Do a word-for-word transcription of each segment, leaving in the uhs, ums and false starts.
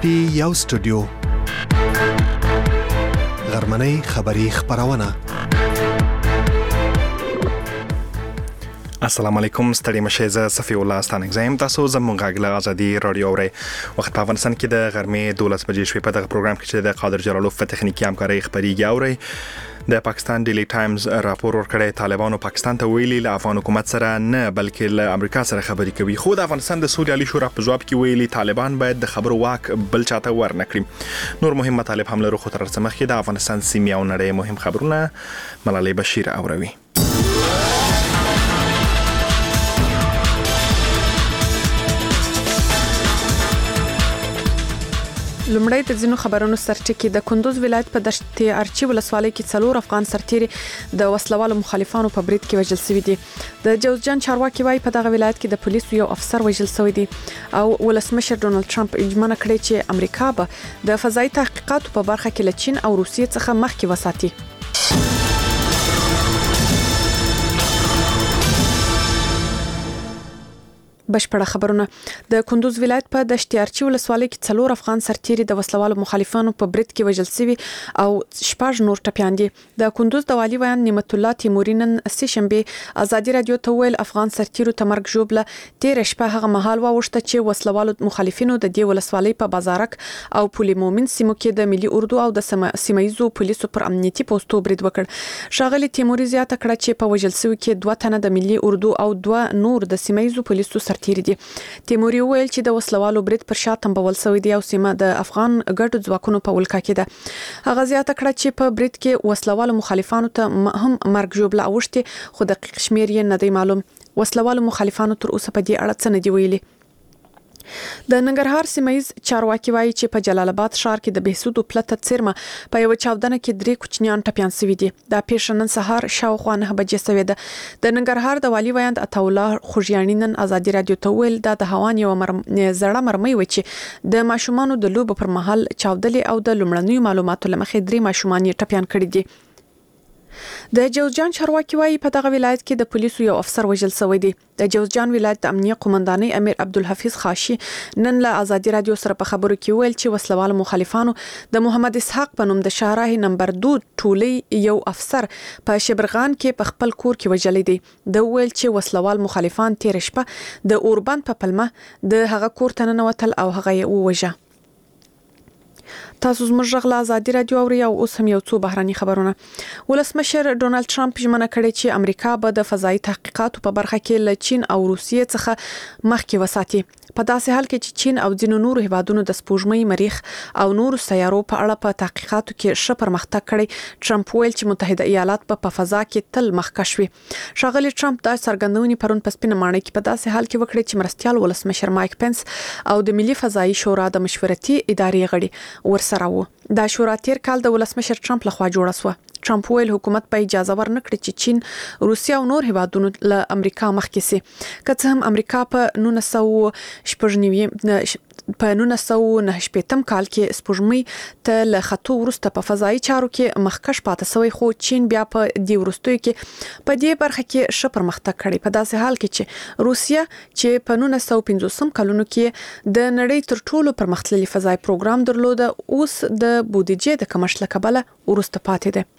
پی یو سټوډیو غرمنۍ خبری خبرونه. السلام علیکم، ستړي مشه زه صفی الله ستانک زم تاسو زموږ غږ ازادي رادیو اوري. وخت په افغانستان کې د غرمې دولس بجې شوې په دغه پروګرام کې چې د قادر جلالوف په تخنیکی همکاري خبريږي اوري. د پاکستان ډیلی ټایمز راپور ورکړی طالبانو پاکستان ته ویلي له افغان حکومت سره نه بلکې له امریکا سره خبرې کوي، خو د افغانستان د سولې عالی شورا په جواب کې ویلي طالبان باید د خبرو واک بل چاته ورنکړي. نور مهم مطالب هم لرو، خو تر څه مخکې د افغانستان سیمې او نړۍ مهم خبرونه ملالۍ بشیر اوروي. لومړی د ځینو خبرونو سرټکی. د کندوز ولایت په دشت ارچی ولسوالۍ کې څلور افغان سرتیري د وسلوالو مخالفانو په برید کې وژل شوي دي. د جوزجان چارواکي وايي په دغه ولایت کې د پولیسو یو افسر وژل شوی دی او ولسمشر ډونالد ټرمپ اجماع کړی چې امریکا به د فضایي تحقیقاتو په برخه کې له چین او روسیې څخه مخکې وساتي. بشپړه خبرونه. د کندوز ولایت په دشت ارچی ولسوالۍ کې څلور افغان سرتیري د وسلوالو مخالفانو په برید کې وژل شوي او شپږ نور ټپیان دي. د کندوز د والي ویان نعمت الله تیموري نن سه شنبه ازادي رادیو ته ویل افغان سرتیرو ته مرګ ژوبله تیر شپه هغه مهال واوښته چې وسلوالو مخالفینو د دې ولسوالۍ په بازارک او پولي مومن سیمو کې د ملي اردو او د سیمایزو پولیسو پر امنیتي پوسټو برید وکړ. شاغلي تیموري زیاته کړه چې په وژل شوي کې دوه تنه د ملي اردو او دوه نور د سیمایزو پولیسو تیری دي. تیموري ویل چې د وسلوالو برید پر شا تنبول شوی دی او سیمه د افغان ګډو ځواکونو په ولکه کې ده. هغه زیاته کړه چې په برید کې وسلوالو مخالفانو ته هم مرګ ژوبله اوښتي، خو دقیق شمیر یې نه دی معلوم. وسلوالو مخالفانو تر اوسه په دې اړه څه نه دی ویلي. د ننګرهار سیمایز چارواکي وایي چې په جلال آباد ښار کې د بهسودو پلته څیرمه په یو چاودنه کې درې کوچنیان ټپیان شوي دي. دا پیښه نن سهار شاوخوا نه بجې شوې ده. د ننګرهار د والي ویاند عطاالله خوږیاڼي نن ازادي رادیو ته ویل دا د هوان یو مرم زړه مرمۍ و چې د ماشومانو د لوبو پر مهال چاودلې او د لومړنیو معلوماتو لمخې درې ماشومان یې ټپیان کړي دي. د جوزجان چارواکي وايي په دغه ولایت کې د پولیسو یو افسر وژل شوی دی. د جوزجان ولایت د امنیه قومندانۍ امیر عبدالحفیظ خاشي نن له ازادي رادیو سره په خبرو کې ویل چې وسلوال مخالفانو د محمد اسحاق په نوم د شهراه نمبر دو ټولي یو افسر په شبرغان کې په خپل کور کې وژل دي. د ویل چې وسلوال مخالفان تیر شپه د اوربند په پلمه د هغه کور ته ننوتل او هغه یې ووژه. تاسو زموږ غږ له ازادي رادیو اورئ او اوس هم یو څو بهراني خبرونه. ولسمشر ډونالد ټرمپ ژمنه کړې چې امریکا به د فضایي تحقیقاتو په برخه کې له چین او روسیې څخه مخکې وساتي. په داسې حال کې چې چین او ځینو نورو هیوادونو د سپوږمۍ، مریخ او نورو سیارو په اړه په تحقیقاتو کې ښه پرمختګ کړی، ټرمپ ویل چې متحده ایالات به په فضا کې تل مخکښ وي. ښاغلي ټرمپ دا څرګندونې پرون په سپینه ماڼۍ کې په داسې حال کې وکړې چې مرستیال ولسمشر مایک پنس او د ملي فضایي شورا د مشورتي ادارې غړي ورسره وو. دا شورا تیر کال د ولسمشر ټرمپ لخوا جوړه شوه. ټرمپ ویل حکومت په اجازه ورنکړي چې چین، روسیا او نور هیوادونو له امریکا مخکې سي. که څه هم امریکا په نولس سوه شپږ نوي په نولس سوه نهه شپیتم کال کې سپوږمۍ ته له خطو وروسته په فضایي چارو کې مخکښ پاتې شوی، خو چین بیا په دې وروستیو کې په دې برخه کې ښه پرمختګ کړی. په داسې حال کې چې روسیا چې په نولس سوه پنځوسم کلونو کې د نړۍ تر ټولو پرمختللي فضایي پروګرام درلوده، اوس د بودیجې د کمښت له کبله وروسته پاتې ده.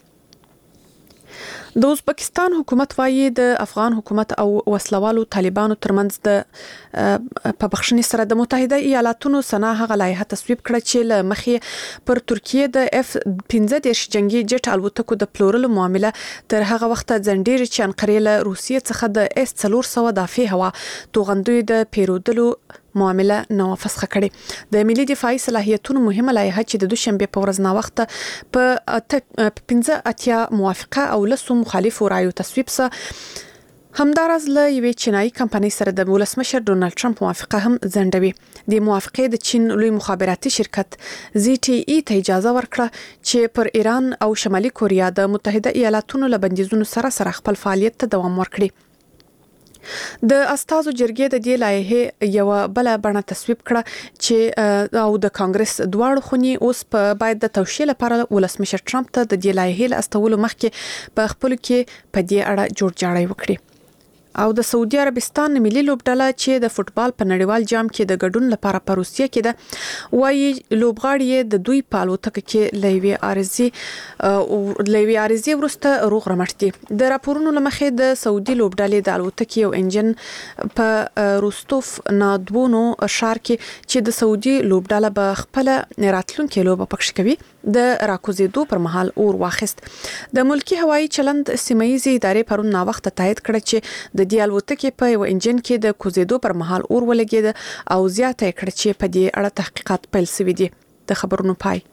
د ازبکستان حکومت وايي د افغان حکومت او وسلوالو طالبانو ترمنځ د په بخښنې سره د متحده ایالاتونو سنا هغه لایحه تصویب کړه چې له مخې پر ترکیه د اف پنځه دېرش جنگي جټ الوتکو د پلورلو معامله تر هغه وخت ځنډېږي چې انقرې له روسیې څخه د اس څلور سوه دافع هوا توغندوی د پیرودلو معامله نو فسخه کړي. د ملي دفاعي صلاحیتونو مهمه لایحه چې د دوشنبه په ورځ نا وخت په پنځه اتیا موافقه او لسو مخالفو رایو تصویب سه. همدارز له یوې چینایي کمپنۍ سره د ولسمشر ډونالد ټرمپ موافقه هم ځنډوي. د موافقې د چین لوی مخابراتي شرکت زی ټي ای ته اجازه ورکړه چې پر ایران او شمالي کوریا د متحده ایالاتونو له بندیزونو سره سره خپل فعالیت ته دوام ورکړي. د استازو جرګې د دې لایحې یو بل بڼه تصویب کړه چې او د کانګرس دواړو خونی اوس په باید د توشیح لپاره ولسمشر ټرمپ ته د دې لایحې له استولو مخکې په خپل کې په دې اړه جوړجاړی وکړي. او د سعودي عربستان ملي لوبډله چې د فوتبال په نړیوال جام کې د ګډون لپاره په روسیه کې ده وايي لوبغاړي د دوی په الوتکه کې لوي ارزي او لوي ارزي ورسته روغ رمټ دي د راپورونو لمخې د سعودي لوبډلې د الوتکې او انجن په روستوف نادبونو ښار کې چې د سعودي لوبډله به خپل راتلونکي لوبه پکښ کوي د راکوزیدو پر مهال اور واخیست. د ملکی هوایي چلند سیمایي ادارې پرون نا وخت تایید کړ چې د دې الوتکې په یو انجن کې د کوزیدو پر مهال اور ولګید او زیاته کړ چې په دې اړه تحقیقات پیل شوي دي. د خبرونو پای.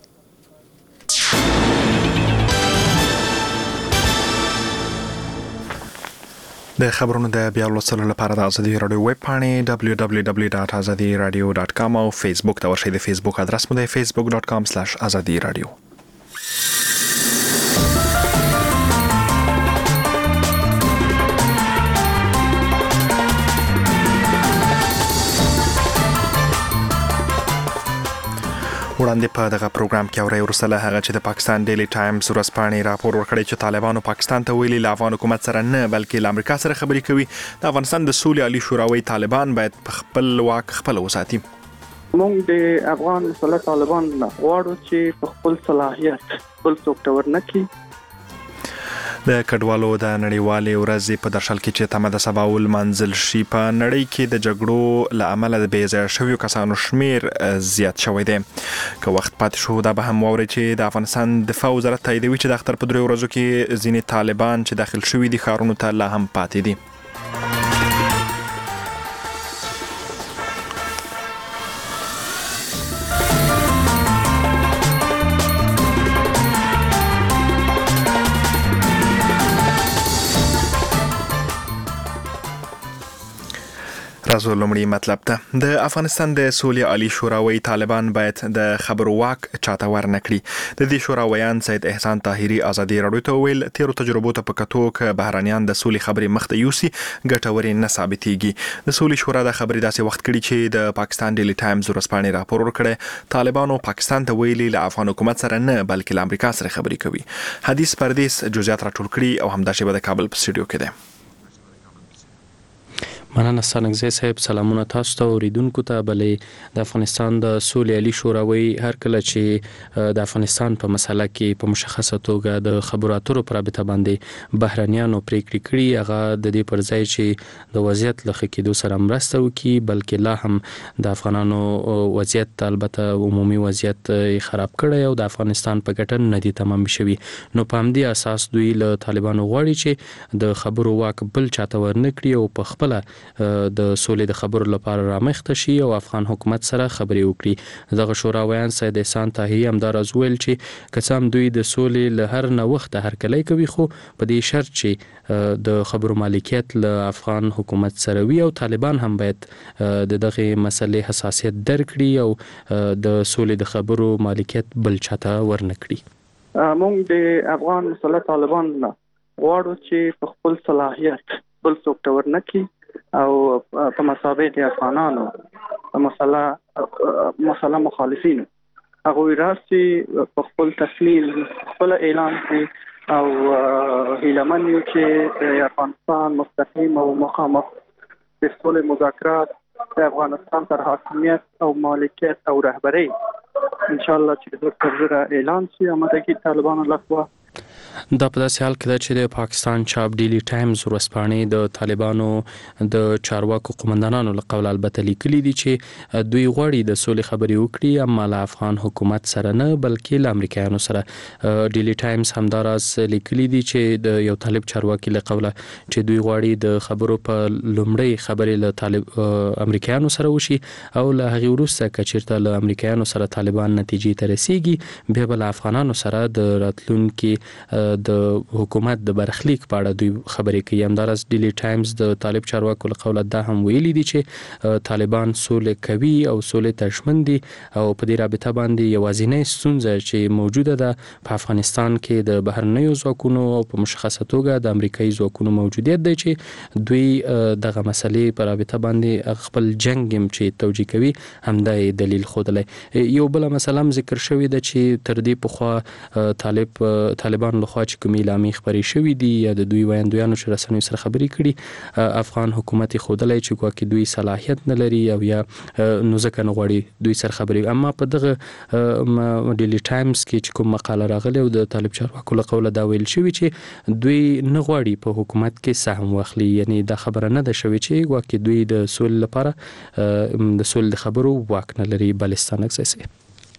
د خبرونو د بیا لوستلو لپاره د ازادي رادیو ویب پاڼې دبلیو دبلیو دبلیو ډاټ ازادي رادیو ډاټ کام او فیسبوک ته ورشئ. د فیسبوک ادرس مو د فیسبوک ډاټ کام سلاش ازادي رادیو. وړاندې په دغه پروګرام کې اوري ورسله هغه چې د پاکستان ډیلی ټایمز ورځپاڼې راپور ورکړی چې طالبانو پاکستان ته ویلي له افغان حکومت سره نه بلکې له امریکا سره خبرې کوي. د افغانستان د سولې عالی شوراوي طالبان باید خپل واک خپل وساتي. موږ د افغان مسله طالبان غواړو چې په خپل صلاحیت خپل څوک تور نه کړي. د کډوالو د نړیوالې ورځې په درشل کې چې تمه د سباول منزل شي په نړۍ کې د جګړو له امله د بې ځایه شویو کسانو شمیر زیات شوی دی. که وخت پاتې شو دا به هم واوري چې د افغانستان دفاع وزارت تاییدوي چې د اختر په دریو ورځو کې ځینې طالبان چې داخل شوي دي ښارونو ته لا هم پاتې دي. راځو لومړی مطلب ته. د افغانستان د سولې عالی شوراوي طالبان باید د خبرو واک چاته ورنکړي. د دې شوراویان سید احسان طاهری ازادي رادیو ته ویل تیرو تجربو ته په کتو ک بهرانيان د سولې خبرې مخته یوسي ګټوري نه ثابتېږي. د سولې شورا د خبرې داسې وخت کړي چې د پاکستان ډیلی ټایمز ورځپاڼې راپور ورکړی طالبانو پاکستان ته ویلي له افغان حکومت سره نه بلکې له امریکا سره خبرې کوي. حدیث پردیس جزئیات راټول کړي او همدا شی به د کابل په سټوډیو کې دی. مننه سانګزی صاحب. سلامونه تاسو ته اوریدونکو ته. بلې د افغانستان د سولې عالی شوراوي هر کله چې د افغانستان په مسله کې په مشخصه توګه د خبرو اترو پر رابطه باندې بهرانيانو پریکړې کړي هغه د دې پر ځای چې د وضعیت له ښه کېدو سره مرسته وکړي بلکې لا هم د افغانانو وضعیت البته عمومي وضعیت خراب کړي او د افغانستان په ګټه نه دي تمام شوي. نو په همدې اساس دوی له طالبانو غواړي چې د خبرو واک بل چاته ورنکړي او په خپل د سولې د خبرو لپاره رامخته شي او افغان حکومت سره خبرې وکړي. دغه شوراویان سید احسان طاهری هم دا راز ویل چې قسم دوی د سولې له هر نه وخت هرکلی کوي خو په دې شرط چې د خبرو مالکیت له افغان حکومت سره وي او طالبان هم باید د دغه مسلې حساسیت درکړي او د سولې د خبرو مالکیت بل چاته ورنکړي. موږ د افغان مسله طالبان غواړو چې په خپل صلاحیت بل څوک تور نه کړي او په مسابقه د افغانانو مسله مسله مخالفین هغه راسي په خپل تسلیل خپل اعلان کړي او هیلمن یو چې د افغانستان مستقیم او مخامخ د سولې مذاکرات د افغانستان تر حاکمیت او مالکیت او رهبری ان شاء الله چې د ترجمه اعلان شي اماده کې طالبانو لخوا. دا په داسې حال کې ده چې د پاکستان چاپ ډیلی ټایمز ورځپاڼې د طالبانو د چارواکو قومندانانو له قوله البته لیکلي دي چې دوی غواړي د سولې خبرې وکړي اما له افغان حکومت سره نه بلکې له امریکایانو سره. ډیلی ټایمز همداراز لیکلي دي چې د یو طالب چارواکي له قوله چې دوی غواړي د خبرو په لومړی خبرې له طالب امریکایانو سره وشي او له هغې وروسته که چېرته له امریکایانو سره طالبان نتیجې ته رسیږي بیا به له افغانانو سره د راتلونکي د حکومت د برخلیک په اړه دوی خبرې کوي. همداراز ډیلی ټایمز د طالب چارواکو له قوله دا هم ویلي دي چې طالبان سولې کوي او سولې ته ژمن دي او په دې رابطه باندې یوازینۍ ستونزه چې موجوده ده په افغانستان کې د بهرنیو ځواکونو او په مشخصه توګه د امریکایي ځواکونو موجودیت دی چې دوی دغه مسلې په رابطه باندې خپل جنګ هم چې توجیه کوي همدا دلیل ښودلی. یو بله مسله هم ذکر شوې ده چې تر دې پخوا طالب طالبانو طالبانو لخوا چې کومې اعلامیې خبرې شوې دي یا د دوی وایندویانو چې رسنیو سره خبرې کړي افغان حکومت خودلای چې کوکه دوی صلاحیت نه لري او یا نو ځکه نه غواړي دوی سره خبرې. اما په دغه ډیلی ټایمز کې چې کوم مقاله راغلی او د طالب چارواکو له قوله دا ویل شوی چې دوی نه غواړي په حکومت کې سهم واخلي، یعنی دا خبره نه ده شوې چې واکه دوی د سولې لپاره د سولې د خبرو واک نه لري. بلستان اکسسي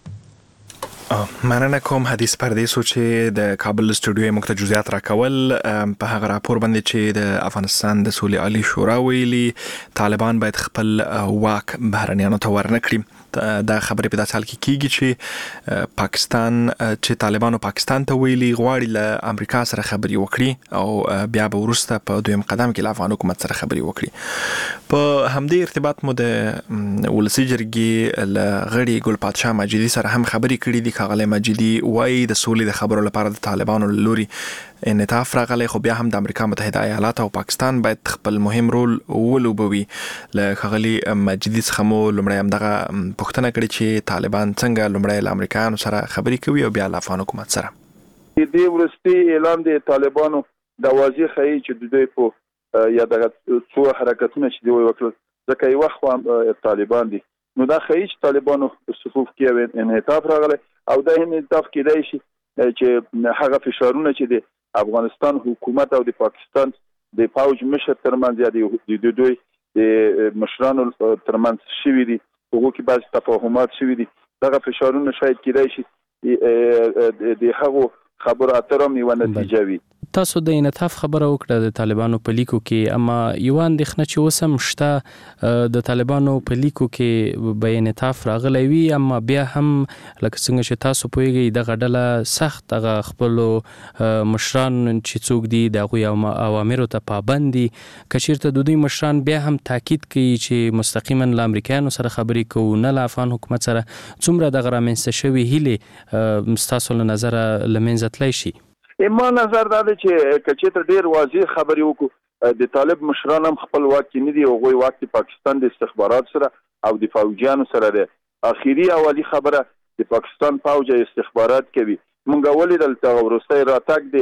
مننه کوم حدیث پردیسو چې د کابل استودیو موږ ته جزئیات راکول په هغه راپور باندې چې د افغانستان د سولې عالی شورا ویلي طالبان باید خپل واک بهرنیانو ته ورنکړي. دا خبرې په داسې حال کې کیږي چې پاکستان چې طالبانو پاکستان ته ویلي غواړي له امریکا سره خبرې وکړي او بیا به وروسته په دویم قدم کې له افغان حکومت سره خبرې وکړي. په همدې ارتباط مو د ولسي جرګې له غړي ګل پادشاه مجیدي سره هم خبرې کړې دي. ښاغلی مجیدي وایي د سولې د خبرو لپاره د طالبانو له لوري انعطاف راغلی، خو بیا هم د امریکا متحده ایالات او پاکستان باید خپل مهم رول ولوبوي. له ښاغلي مجیدي څخه مو لومړی همدغه پوښتنه کړې چې طالبان څنګه لومړی له امریکایانو سره خبرې کوي او بیا له افغان حکومت سره. دې وروستي اعلان د طالبانو د واضح ښیي چې د دوی په یا دغه څو حرکتونه چې دوی وکړل ځکه یو وخت طالبان دي نو دا ښیي چې طالبانو صفوف کې انعطاف راغلی او دا انعطاف کېدای شي چې هغه فشارونه چې د افغانستان حکومت او د پاکستان د فوج مشر ترمنځ یا د دوی د مشرانو ترمنځ شوي دي هغه کې بعض تفاهمات شوي دي دغه فشارونه شاید کېدای شي د هغو خبرو اترو یو نتیجه وي. تاسو د انعطاف خبره وکړه د طالبانو په لیکو کې، اما یو اندېښنه چې اوس هم شته د طالبانو په لیکو کې به انعطاف راغلی وي، اما بیا هم لکه څنګه چې تاسو پوهیږئ دغه ډله سخت دغه خپلو مشران چې څوک دي د هغوی اوامرو ته پابند دي. که چېرته د دوی مشران بیا هم تاکید کوي چې مستقیما له امریکایانو سره خبرې کوو نه له افغان حکومت سره، څومره دغه رامنځته شوي هیلې ستاسو له نظره له منځه تللی شي؟ ما نظر دا دی چې که چېرته ډېر واضح خبرې وکړو د طالب مشران هم خپل واک کې نه دي، هغوی واک د پاکستان د استخبارات سره او د فوجیانو سره دی. اخري اولي خبره د پاکستان فوج استخبارات کوي. موږ ولیدل چې وروستی راتګ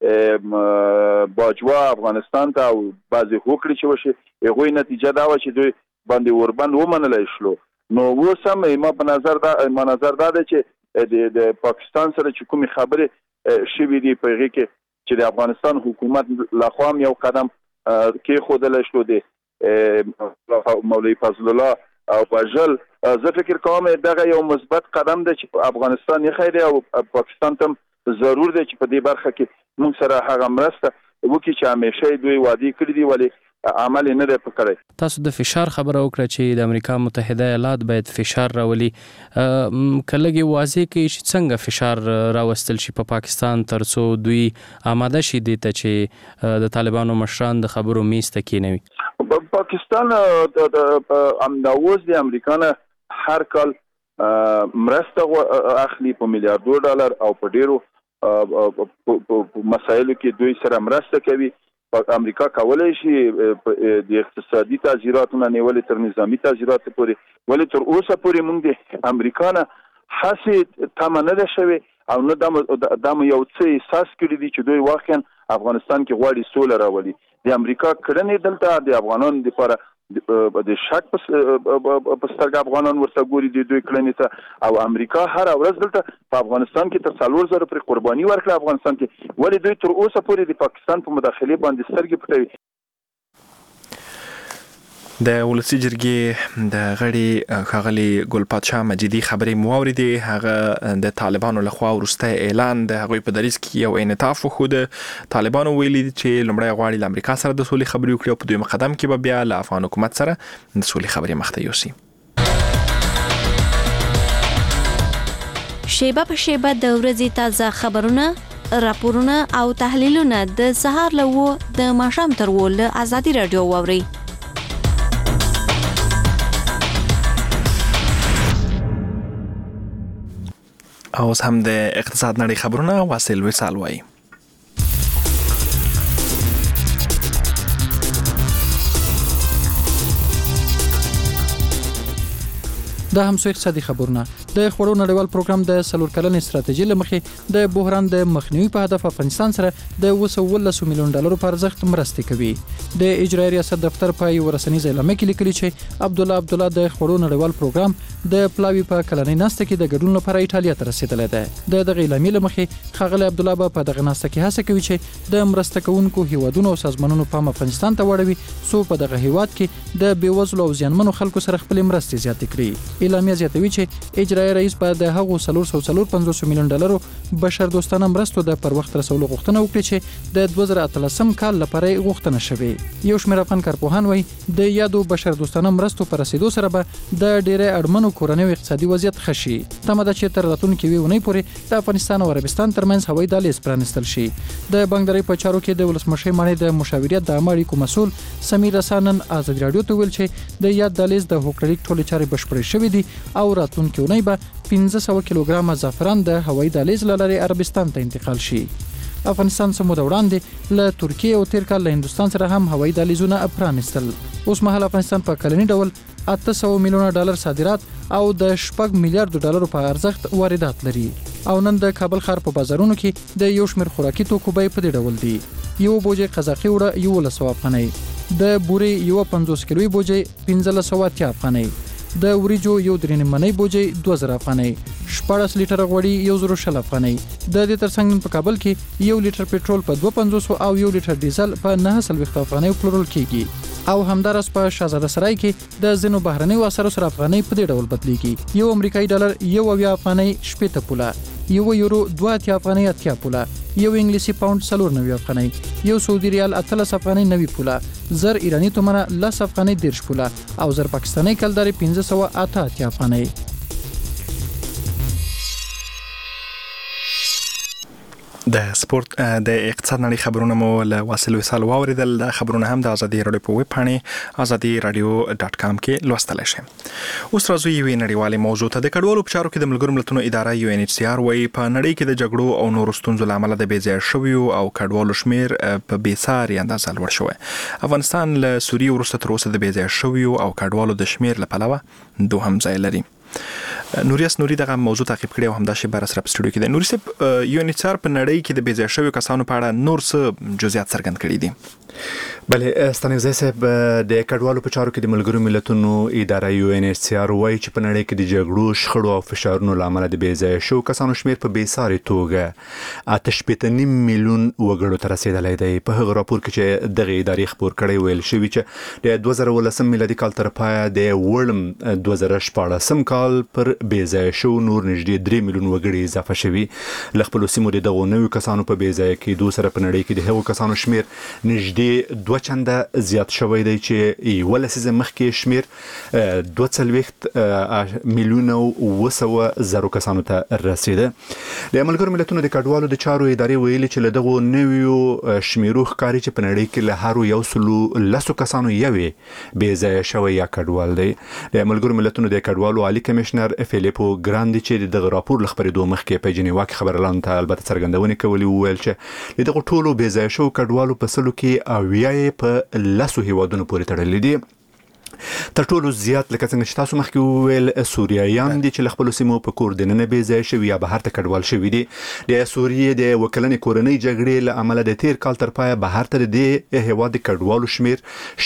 د باجوا افغانستان ته او بعضې هوکړې چې وشي هغوی نتیجه دا وه چې دوی باندې وربند ومنلی شلو. نو اوس هم ما په نظر دا ما نظر دا دی چې د پاکستان سره چې کومې خبرې شوي دي په هغې کې چې د افغانستان حکومت لخوا هم یو قدم کېښودلی شلو دی مولوي فضل الله او وژل. زه فکر کوم دغه یو مثبت قدم دی چې په افغانستان یې دی او پاکستان ته هم ضرور دی چې په دې برخه کې موږ سره هغه مرسته وکړي چې همیشه دوی وعدې کړي دي ولې عمل نه دی پکړی. تاسو د فشار خبره وکړه چې د امریکا متحده ایالات باید فشار راولي. کلهږي واضح کوي چې څنګه فشار راوستل شي په پاکستان ترڅو دوی آماده شي دې ته چې د طالبانو مشران د خبرو میز ته کېنوي. پاکستان امداوز د امریکا نه هر کال مرسته اخلي په میلیارډو ډالر او په ډیرو مسایلو کې دوی سره مرسته کوي. امریکا کولای شي د اقتصادي تاثیراتو نه نیولې تر نظامی تاثیراتو پورې، ولې تر اوسه پورې موږ د امریکا نه هسې تمه نه ده شوې او نه دا مو یو څه احساس کړي دي چې دوی واقعا افغانستان کې غواړي سوله راولي. د امریکا کړنې دلته د افغانانو لپاره د شک په سترګه افغانان ورته ګوري د دوی کړنې ته او امریکا هر ورځ دلته په افغانستان کې تر څلور زره پرې قرباني ورکړه افغانستان کې، ولې دوی تر اوسه پورې د پاکستان په مداخلې باندې سترګې پټوي. د ولسي جرګې د غړي ښاغلي ګل پادشاه مجیدي خبرې مو واورېدې. هغه د طالبانو لخوا وروستی اعلان د هغوی په دریځ کې یو انعطاف وښوده. طالبانو ویلي چې لومړی غواړي له امریکا سره د سولې خبرې وکړي او په دویم قدم کې به بیا له افغان حکومت سره د سولې خبرې مخته یوسي. شیبه په شیبه د ورځې تازه خبرونه، راپورونه او تحلیلونه د سهار له اوه د ماښام تر اوه له ازادي راډیو واورئ. اوس هم د اقتصاد نړۍ خبرونه واصل وصال وایي. دا هم څو اقتصادي خبرونه. د خوړو نړیوال پروګرام د سلور کلنې ستراتیژي لمخې د بحران د مخنیوي په هدف افغانستان سره د وسولس میلیون ډالر په ارزښت مرستې کوي. د اجرایي ریاست دفتر په یو رسنیزه اعلامیه کې لیکلي چې عبد الله عبد الله د خوړو نړیوال پروګرام د پلاوی په کلنۍ ناسته کې د ګډون لپاره ایټالیا ته رسیدلی دی. د دغه اعلامیې لمخې ښاغلی عبد الله په دغه ناسته کې هڅه کوي چې د مرسته کوونکو هیوادونو او سازمانونو پام افغانستان ته واړوي څو په دغه هیواد کې د بیوزلو او زیانمنو خلکو سره خپل مرستې زیاتې کړي. اعلامیه زیاتوي چې اجرایي رئیس په د هغو څلور سوه څلور پنځوس میلیون ډالرو بشر دوستانه مرستو د پر وخت رسولو غوښتنه وکړي چې د دوه زره اتلسم کال لپاره غوښتنه شوې. یو شمېر افغان کارپوهان وایي د یادو بشر دوستانه مرستو پر رسیدو سره به د ډېرې اړمنو کورنیو اقتصادي وضعیت ښه شي. تمه ده چې تر راتلونکې یوې اونۍ پورې د افغانستان او عربستان ترمنځ هوایي دهلیز پرانیستل شي. د بانکدارۍ په چارو کې د ولسمشر ماڼۍ د مشاوریت د عامه اړیکو مسؤل سمیر رسانن ازادي راډیو ته ویل چې د یاد دهلیز د هوکړلیک ټولې چارې بشپړې شوې دي او راتلونکې اونۍ به پنځه سوه کیلوګرامه زعفران د هوایي دهلیز له لارې عربستان ته انتقال شي. افغانستان څه موده وړاندې له ترکیې او تیر کال له هندوستان سره هم هوایي دهلیزونه پرانیستل. اوس مهال افغانستان په کلني ډول اته سوه میلیونه ډالر صادرات او د شپږ میلیارډو ډالرو په ارزښت واردات لري. او نن د کابل ښار په بازارونو کې د یو شمېر خوراکي توکو بیې په دې ډول دي. یو بوجۍ قزاقي وړه یولس سوه افغانۍ، د بورې یوه پنځوس کیلوي بوجۍ پنځلس سوه اتیا افغانۍ، د وریجو یو درې نیمه منۍ بوجۍ دوه زره افغانۍ، شپاړس لیټره غوړي یو زره شل افغانۍ. د دې ترڅنګ په کابل کې یو لیټر پټرول په دوه پنځوس او یو لیټر ډیزل په نهه څلوېښت افغانۍ پلورل کیږي. او همدارس په شاهزاده سرای کې د ځینو بهرنیو اسعارو سره افغانۍ په دې ډول بدلیږي. یو امریکایي ډالر یو اویا افغانۍ شپېته پوله، یو یورو دوه اتیا افغانۍ اتیا پوله، یو انګلیسي پاوند څلور نوي افغانۍ، یو سعودي ریال اتلس افغانۍ نوي پوله، زر ایراني تومنه لس افغانۍ دېرش پوله او زر پاکستاني کلدارې پنځه سوه اته اتیا افغانۍ. د سپورت د اقتصاد نړۍ خبرونه مو له واصل وصال واوریدل. د خبرونه هم د ازادي رادیو په ویب پاڼې ازادي رادیو ډاټ کام کې لوستلی شئ. اوس راځو یوې نړیوالې موضوع ته. د کډوالو په چارو کې د ملګرو ملتونو اداره یو ان ایچ سی آر وایي په نړۍ کې د جګړو او نورو ستونزو له امله د بېځایه شویو او کډوالو شمېر په بېساري اندازه لوړ شوی. افغانستان له سوریې وروسته تر اوسه د بېځایه شویو او کډوالو د شمېر له پلوه دوهم ځای لري. نوریاس نوري دغه موضوع تعقیب کړی او همدا شی بر سره په سټوډیو کې دی. نوري صاحب، یو ان ایچ سی آر په نړۍ کې د بېځایه شویو کسانو په اړه نور څه جزئیات څرګند کړي دي؟ بله ستانګزی صاحب، د کډوالو په چارو کې د ملګرو ملتونو اداره یو ان ایچ سی آر وایي چې په نړۍ کې د جګړو، شخړو او فشارونو له امله د بېځایه شویو کسانو شمېر په بېساري توګه اته شپېته نیم میلیون وګړو ته رسېدلی دی. په هغه راپور کې چې دغه ادارې خپور کړی ویل شوي چې د دوه زره اوولسم میلادي کال تر پایه د وړم دوه زره شپاړسم کال پر بېځایه شو نور نږدې درې میلیون وګړي اضافه شوي. له خپلو سیمو د دغو نویو کسانو په بېځایه کېدو سره په نړۍ کې د هغو کسانو شمېر نږدې دوه چنده زیات شوی دی چې یوه لسیزه مخکې شمېر دوه څلوېښت میلیونه اوه سوه زرو کسانو ته رسېده. د ملګرو ملتونو د کډوالو د چارو ادارې ویلي چې له دغو نویو شمېرو ښکاري چې په نړۍ کې له هرو یو سلو لسو کسانو یوې بېځایه شوی یا کډوال دی. د ملګرو ملتونو د کډوالو عالي کمشنر فیلیپو ګراندي چې دغه راپور له خپرېدو مخکې په جنیوا کې خبرلانو ته البته څرګندونې کولې، وویل چې د دغو ټولو بېځایه شوو کډوالو په سلو کې اویا یې په لسو هیوادونو پورې تړلي دي. تر ټولو زیات لکه څنګه چې تاسو مخکې وویل سوریایان دي چې له خپلو سیمو په کور دننه بېځایه شوي یا بهر ته کډوال شوي دي. د سوریې د یوه کلنې کورنۍ جګړې له امله د تیر کال تر پایه بهر ته د دې هیواد د کډوالو شمېر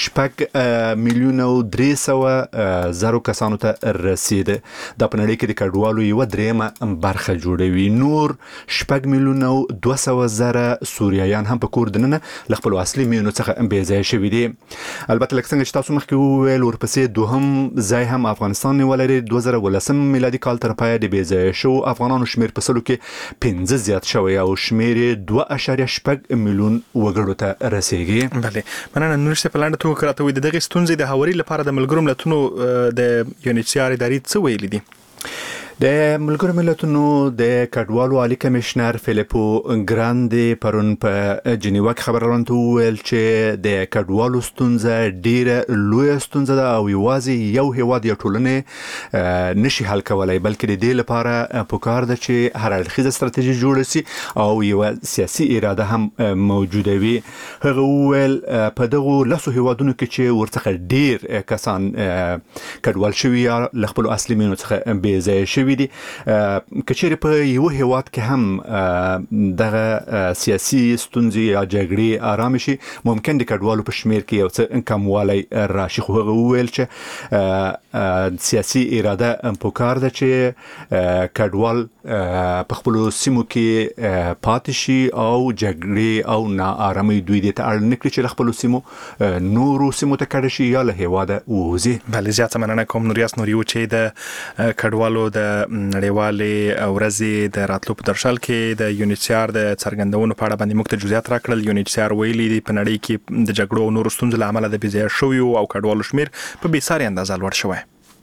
شپږ میلیونه او درې سوه زرو کسانو ته رسېده. دا په نړۍ کې د کډوالو یوه درېیمه برخه جوړوي. نور شپږ میلیونه او دوه سوه زره سوریایان هم په کور دننه له خپلو اصلي مینو څخه بېځایه شوي دي. البته لکه څنګه چې تاسو مخکې وویل ورپسې دوهم ځای هم افغانستان نیولی دی. دوه زره اوولسم میلادي کال تر پایه د بېځایه شوو افغانانو شمېر په سلو کې پنځه زیات شوی او شمېر یې دوه اعشاریه شپږ میلیون وګړو ته رسېږي. بلې مننه. نوري صاحب، په لنډه توګه راته وایي د دغې ستونزې د هواري لپاره د ملګرو ملتونو د یو ان ایچ سی آر ادارې څه ویلي دي؟ د ملګرو ملتونو د کډوالو عالي کمشنر فیلیپو ګراندي پرون په جنیوا کې خبرلانو ته وویل چې د کډوالو ستونزه ډیره لویه ستونزه ده او یوازې یو هیواد یا ټولنې نشي حل کولی، بلکې د دې لپاره پکار ده چې هر اړخیزه ستراتیژي جوړه سي او یوه سیاسي اراده هم موجوده وي. هغه وویل په دغو لسو هیوادونو کې چې ورڅخه ډیر کسان کډوال شوي یا له خپلو اصلي مینو څخه بېځایه شوي شوې دي. کچېرې په یو هیواد کې هم دغه سیاسي ستونزې یا جګړې آرام شي ممکن د کډوالو په شمیر کې یو څه کموالی راشي. خو هغه وویل چې سیاسي اراده پکار ده چې کډوال په خپل سیمو کې پاتې شي او جګړې او ناآرامي دوی د اړ نکړي چې خپل سیمو نورو سیمو ته کډه شي یا له هواده ووزي. بله زیاته مننه کوم نوریاس نوریو چې د کډوالو د نړیوالې ورځې د راتلو په درشل کې د یونیسیار د څرګندونو په اړه باندې موږ ته جزئیات راکړل. یونیسیار ویلي دی په نړۍ کې د جګړو او نورو ستونزو له امله د بېځایه شویو او کډوالو شمیر په بېساري اندازه لوړ شوی.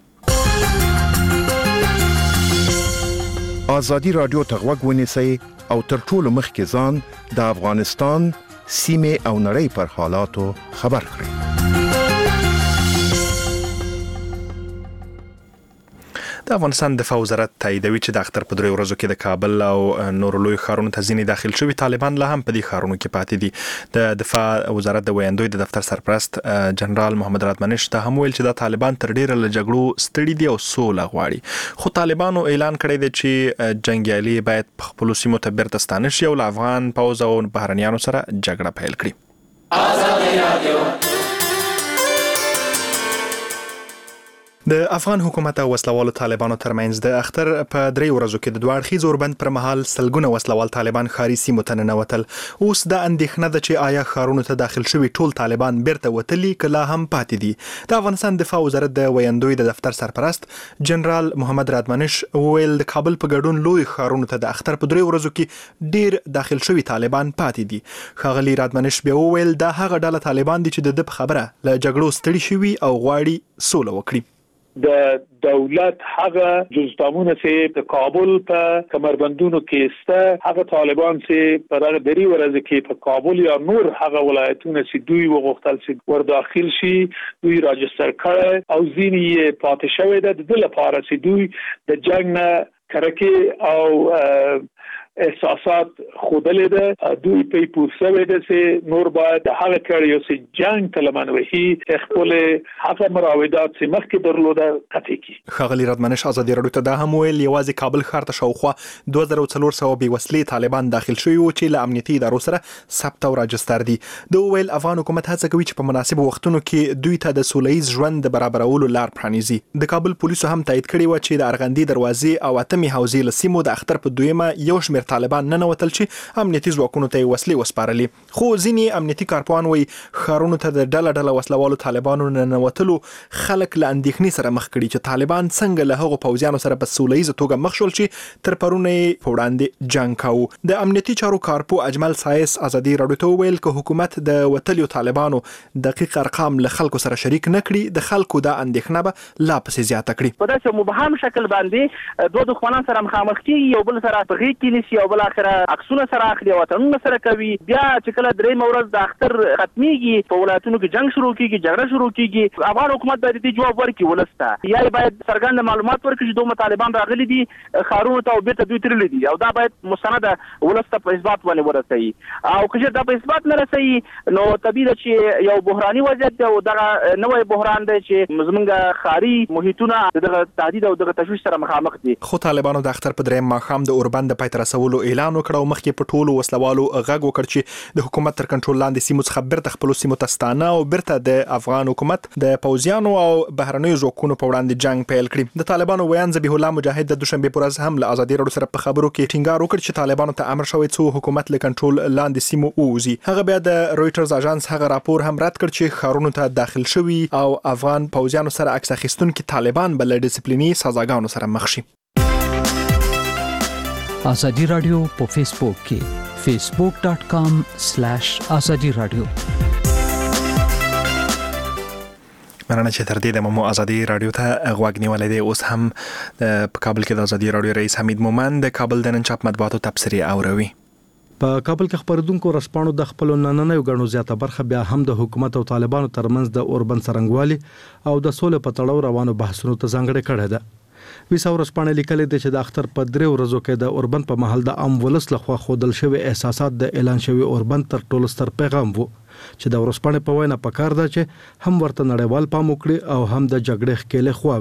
آزادي رادیو ته غوږ ونیسئ او تر ټولو مخکې ځان د افغانستان سیمه او نړۍ پر حالاتو خبر کړئ. د افغانستان دفاع وزارت تاییدوي چې د اختر په درې ورځو کې د کابل او نورو لوی ښارونو ته ځینې داخل شوي طالبان لا هم په دې ښارونو کې پاتې دي. د دفاع وزارت د ویاندوی د دفتر سرپرست جنرال محمد رادمنش ته هم ویل چې دا طالبان تر ډیره له جګړو ستړي دي او سوله غواړي. خو طالبانو اعلان کړی دی چې جنګیالي باید په خپلو سیمو ته بیرته ستانه شي او له افغان پوځ او بهرنیانو سره جګړه پیل کړي. آزادي رادیو د افغان حکومت او وسلوالو طالبانو ترمنځ د اختر په درې ورځو کې د دوه اړخیز اوربند پر مهال سلګونه وسلوال طالبان ښاري سیمو ته ننوتل. اوس د اندېښنه ده چې آیا ښارونو ته داخل شوي ټول طالبان بیرته وتلي که لا هم پاتې دي. د افغانستان دفاع وزارت د ویاندوی د دفتر سرپرست جنرال محمد رادمنش ویل د کابل په ګډون لوی ښارونو ته د اختر په درې ورځو کې ډیر داخل شوي طالبان پاتې دي. ښاغلي رادمنش بیا وویل دا هغه ډله طالبان دي چې د د خبره له جګړو ستړي شوي او غواړي سوله وکړي. د دولت هغه جزتامونه چې د کابل په کمربندونو کې سته هغه طالبان چې په دغه درې ورځې کې په کابل یا نور هغه ولایتونه چې دوی وغوښتل چې ور داخل شي دوی راجستر کړي او ځینې پاتې شوی ده د لپاره چې دوی د جنگ نه کرکه او احساسات خودلې ده دوی په پوسوي ده چې نور باید هغه کړي چې جنگ تلمنوي خپل حق مراودات چې مخکې درلوده قطعي کی. ښاغلي رادمنش ازادي راډیو ته دا هم ویل یوازې کابل ښار ته شاوخوا دوه زره څلور سوه بې وسلې طالبان داخل شوي وو چې له امنیتي ادارو سره ثبت او راجستر دي. د ویل افغان حکومت هڅه کوي چې په مناسب وختونو کې دوی ته د سولهییز ژوند د برابرولو لار پرانیزي. د کابل پولیسو هم تایید کړی و چې د ارغندې دروازې او اتمې حوزې له سیمو د اختر په دویمه یو شمېر طالبان نه نوتل چې امنیتي ځواکونو ته وسلې وسپارلې. خو ځینې امنیتي کارپوهان وایي ښارونو ته د ډله ډله وسلوالو طالبانو نه نوتلو خلک له اندېښنې سره مخ کړي چې طالبان څنګه له هغو پوځیانو سره په سوله ییزه توګه مخ شول چې تر پرونه یې په وړاندې جنګ کاوه. د امنیتي چارو کارپو اجمل سایس ازادي راډیو ته وویل که حکومت د وتلیو طالبانو دقیق ارقام له خلکو سره شریک نه کړي د خلکو د اندېښنه به لا پسې زیاته کړي. په داسې مبهم شکل باندې دوه دښمنان سره مخامخ کیږي یو بل سره په غېږ کې نیسي او بل اخره عکسونه سره اخلي وطنونه سره کوي. بیا چې کله درېیمه ورځ د اختر ختمیږي په ولایتونو کې جنگ شروع کیږي جګړه شروع کیږي. افغان حکومت باید دې جواب ورکړي ولس ته یا باید څرګند معلومات ورکړي چې دوه طالبان راغلي دي ښارونو ته او بیرته دوی تللي دي او دا باید مستند ولس ته په اثبات باندې ورسوي او که دا په اثبات نه رسوي نو طبیعي ده چې یو بحراني وضعیت دی او دغه نوې بحران دی چې زمونږ ښاري محیطونه دغه تهدید او دغه تشویش سره مخامخ دي. خو طالبانو د اختر په درېیم ماښام د اوربند د پای ته رسولو اعلان وکړ او مخکې په ټولو وسلوالو غږ وکړ چې د حکومت تر کنټرول لاندې سیمو څخه بیرته خپلو سیمو ته ستانه او بیرته د افغان حکومت د پوځیانو او بهرنیو ځواکونو په وړاندې جنگ پیل کړي. د طالبانو ویان ذبیح الله مجاهد د دوشنبې په ورځ هم له ازادي راډیو سره په خبرو کې ټینګار وکړ چې طالبانو ته امر شوی څو حکومت له کنټرول لاندې سیمو ووځي. هغه بیا د رويټرز اژانس هغه راپور هم رد کړ چې ښارونو ته داخل شوي او افغان پوځیانو سره عکس اخیستونکي طالبان بل ډیسپلینی سزاګانو سره مخ شي. ازادي رادیو په فیسبوک کې facebook dot com slash azadi radio. مننه چې تر دې د مو ازادي رادیو ته غوږ نیولې دی. اوس هم په کابل کې د ازادي رادیو رئیس حمید مومند د کابل د نن چاپ مطبوعاتو تبصرې اوروي. په کابل کې خبردونکو رسپانو د خپل نننیو غنو زیاته برخه بیا هم د حکومت او طالبانو ترمنځ د اوربند سرنګوالي او د سولې په تړاو روانو بحثونو ته ځانګړې کړه ده. ویسا ورسپانې لیکلي دي چې د اختر په درې ورځو کې د اوربند په محل د عام ولس لخوا خودل شوی احساسات د اعلان شوی اوربند تر ټولو ستر پیغام وو چې د ورسپانې په وینا پکار ده چې هم ورته نړیوال پام وکړي او هم د جګړې ښکېلې خواوي.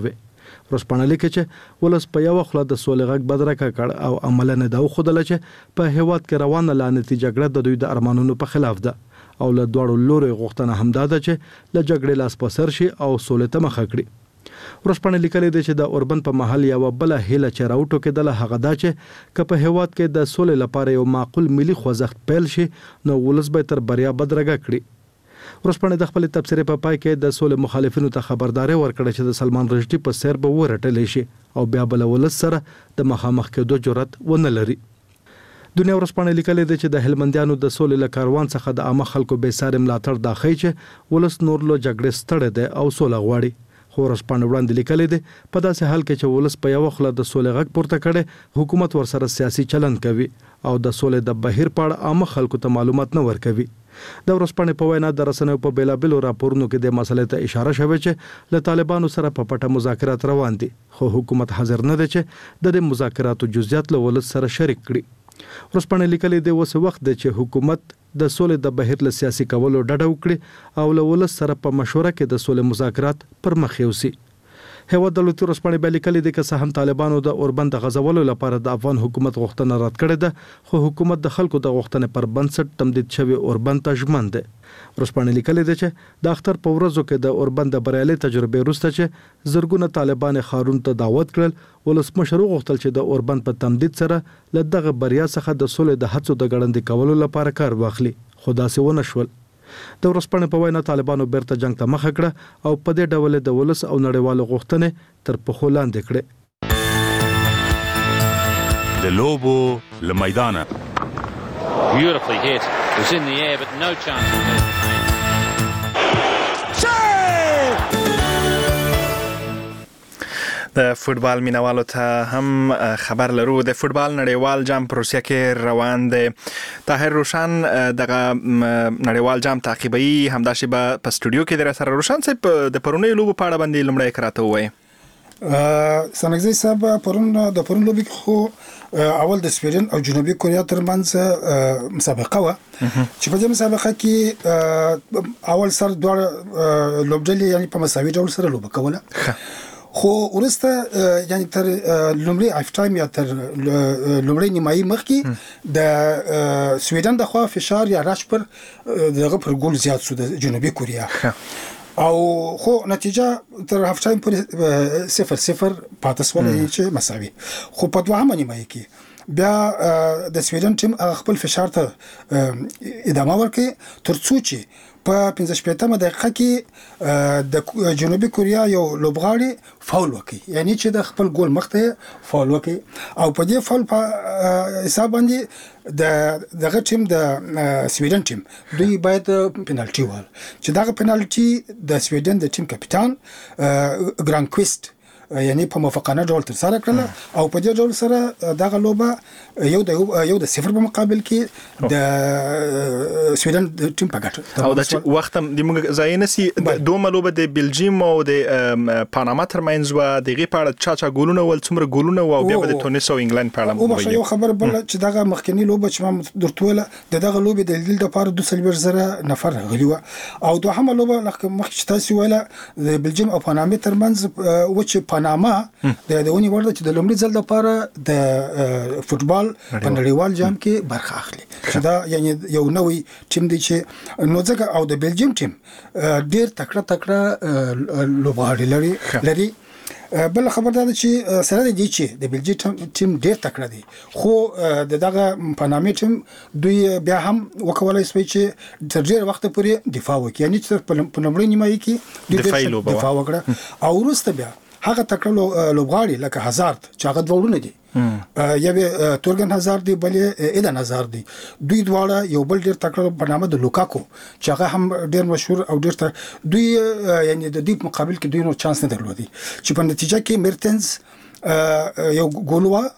ورسپانه لیکي چې ولس په یو خله د سولې غږ بدرکه کړ او عملاً دا خودل چې په هیواد کې روانه لا نتیجه ګړه د دوی د ارمانونو په خلاف ده او له دوړو لوري غوښتنه هم ده چې له جګړې لاس پسر شي او سولې ته مخه کړي ورسپانه لیکلي دي چې د اوربن په محل یو بل هیله چې راوټو کې د هغه دا چې ک په هیواد کې د سولې لپاره یو معقول ملي خوځښت پیل شي نو ولس به تر بریا بدرګه کړي ورسپانه د خپل تبصره په پای کې د سولې مخالفینو ته خبرداري ورکړه چې د سلمان رشدي په سر به ورټل شي او بیا بل ولس سره د مخامخ کېدو جرأت ونه لري دنیا ورسپانه لیکلي دي چې د هلمندیانو د سولې له کاروان څخه د عامه خلکو به ساري ملاتړ داخی چې ولس نور له جګړې ستړي دي او سوله غواړي خو ورسپانه وړاندې لیکلي دي په داسې حال کې چې ولس په یو خله د سولې غږ پورته کړي حکومت ورسره سیاسي چلند کوي او د سولې د بهیر په اړه عامه خلکو ته معلومات نه ورکوي د ورسپانه په وینا د رسنیو په بیلابل راپورونو کې د مسلې ته اشاره شوه چې له طالبانو سره په پټه مذاکرات روان دي خو حکومت حاضر نه دی چې د دې مذاکراتو جزئیات له ولس سره شریک کړي ورسپانه لیکلي دی اوس وخت دی چې حکومت د سولې د بهیر له سیاسي کولو ډډه وکړي او له ولس سره په مشوره کې د سولې مذاکرات پر مخ یوسي هیواد دولتي ورسپانه به لیکلي دي چې هم طالبانو د اوربند د غزولو لپاره د افغان حکومت غوښتنه رد کړې ده خو حکومت د خلکو د غوښتنې پر بنسټ تمدید شوی اوربند ته ژمن دی ورسپانه لیکلي دي چې د اختر په ورځو کې د اوربند د بریالي تجربه وروسته چې زرګونه طالبان خارون ته دعوت کړل ولسمشر غوښتل چې د اوربند په تمدید سره له دغه بریا څخه د سولې د هڅو د ګړندې کولو لپاره کار واخلي خو داسې ونه شول د ورسپانه په وینا طالبانو بیرته جنگ ته مخه کړه او په دې ډول د ولس او نړیوالو غوښتنې تر پخو لاندې کړې د لوبو له میدانه Beautifully hit. It was in the air but no chance of it. د فوتبال مینوالو ته هم خبر لرو د فوتبال نړیوال جام په روسیه کې روان دی طاهر روشن دغه نړیوال جام تعقیبي همداشي به په سټوډیو کې در سره روشن صاحب د پرونی لوبو په اړه باندې لمړی کراته وای سنګزي صاحب پرون د پرون لوبي خو اول د سویډن او جنوبي کوریا ترمنځ مسابقه و چې په دې مسابقه کې اول سر دوه لوبډلې یعنی په مساوي ډول سره لوبه کوله خو ورسته یعنی تر لومړی هاف ټایم یا تر لومړی نیمایي مخکې د سویډن د خوا فشار یا راش پر دغه پر ګول زیات شو د جنوبي کوریا او خو نتیجه تر هاف ټایم پر صفر صفر پاتې شول چې مساوي خو په دوه نیمایي کې بیا د سویډن ټیم خپل فشار ته ادامه ورکړي ترڅو چې په پنځه شپږمه دقیقه کې د جنوبي کوریا یو لوبغاړي فاول وکړي یعنی چې د خپل ګول مخته فاول وکړي او په دې فاول په حساب باندې د دغه ټیم د سویډن ټیم دوی باید پنالټي وال چې دغه پنالټي د سویډن د ټیم کپټان ګرانکويست یعنی په موافقانه ډول تر سره کړل او په دې ډول سره دغه لوبه یو د یو د صفر په مقابل کې د سویډن ټیم په ګټه او د وخت د موږ ځای نسی دوه لوبه د بلجیم او د پاناما ترمنځ و دغه په اړه چا چا ګولونه ول څومره ګولونه او بیا د تونس او انګلند په اړه او یو خبر بل چې دغه مخکنی لوبه چې ما درتوله دغه لوبه د لیدل د پاره د سلبر زره نفر غلی و او دوهمه لوبه مخکې تاسو ویله د بلجیم او پاناما ترمنځ و چې پاناما د دونی ورته چې د لومړي ځل لپاره د فوتبال په نړیوال جام کې برخه اخلي چې دا یعنی یو نوې ټیم دی چې نو ځکه او د بلجیم ټیم ډیر تکړه تکړه لوبغاړي لري لري بل خبر دا چې سره دی چې د بلجیم ټیم ډیر تکړه دی خو د دغه پاناما ټیم دوی بیا هم وکولای شي چې تر ډیر وخت پورې دفاع وکړي یعنی چې په لومړي نیمایي کې دفاع وکړه او وروسته بیا هغه تکړه لوبغاړي لکه هزارد چې هغه دوړونه دي یو تورګن هزارد دی بلې ایدن هزارد دی دوی دواړه یو بل ډیر تکړه په نامه د لوکاکو چې هغه هم ډیر مشهور او ډیر دوی یعنی د دې مقابل کې دوی نو چانس نه درلودي چې په نتیجه کې مرتنز یو ګولوا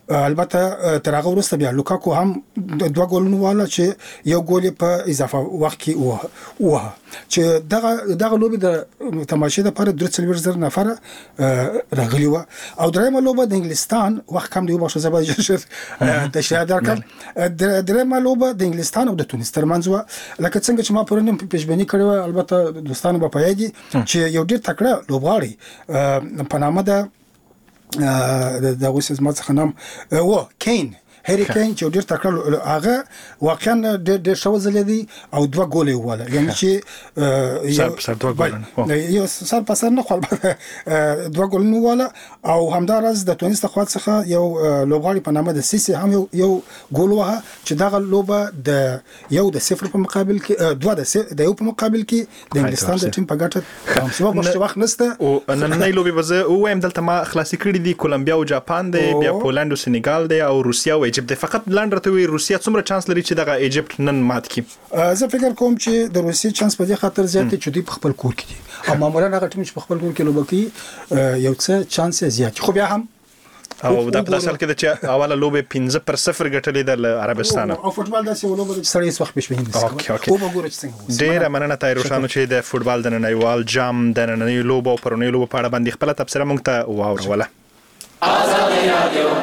البته تر هغه وروسته بیا لوکاکو هم دوه ګولونه واله چې یو ګول په اضافه وخت کې وه وه چې دغه دغه لوبي د تماشې لپاره درې څلور زره نفر راغلي و او درېمه لوبه د انګلستان وخت کم دی په شزه باندې د شهادت کړ درېمه لوبه د انګلستان او د تونس ترمنځ و لکه څنګه چې ما پرونی پیشبینی کړو البته دوستانو په پایږي چې یو ډیر تکړه لوبغاړي په نامه ده د اوسه ما څخه نام و کین هری کین چې ډیر تکړه هغه واقعا ډیر شو زلدي او دوه ګولې وله یعنی چې سر سر دوه ګولونه یو سر په سر نه خپل دوه ګولونه وله او همدارس د تونس څخه څخه یو لوبغاړي په نامه د سیسي هم یو یو ګول وه چې دغه لوبه د یو د صفر په مقابل کې دوه د د یو په مقابل کې د انګلستان د ټیم په ګټه هم سبب مشته وخت نسته او نن نه لوبي بزه او هم دلته ما خلاصي کړی دي کولمبیا او جاپان دی بیا پولند او سنغال دی او روسیا او ایجپت فقط لاند راته وی روسیا څومره چانس لري چې دغه ایجپت نن مات کی زه فکر کوم چې د روسیا چانس په دې خاطر زیات چې دوی په خپل کور کې دي او معمولا هغه ټیم چې په خپل کور کې لوبي یو څه چانس زیات خو بیا هم او د په اصل کې چې اوله لوبه پنځه پر صفر ګټلې د عربستان او فوتبال داسې ولوبه چې سړی وخت بشبهین دي اوکې اوکې او وګورئ څنګه ډیر مننه تای روشانو چې د فوتبال د نړیوال جام د نړیوال لوبو او پرونی لوبو په اړه باندې خپل تبصره مونږ ته واوروله آزادي رادیو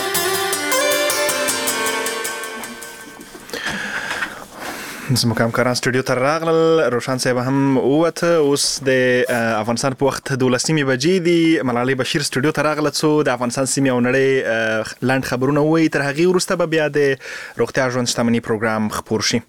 زموږ همکاران سټوډیو ته راغلل روشان صاحب هم اوته اوس د افغانستان په وخت دولسمې بجې دی ملالۍ بشیر سټوډیو ته راغله څو د افغانستان سیمې او نړۍ لاند خبرونه وایي تر هغه وروسته به بیا د روغتیا ژوند شتمنۍ پروګرام خپور شي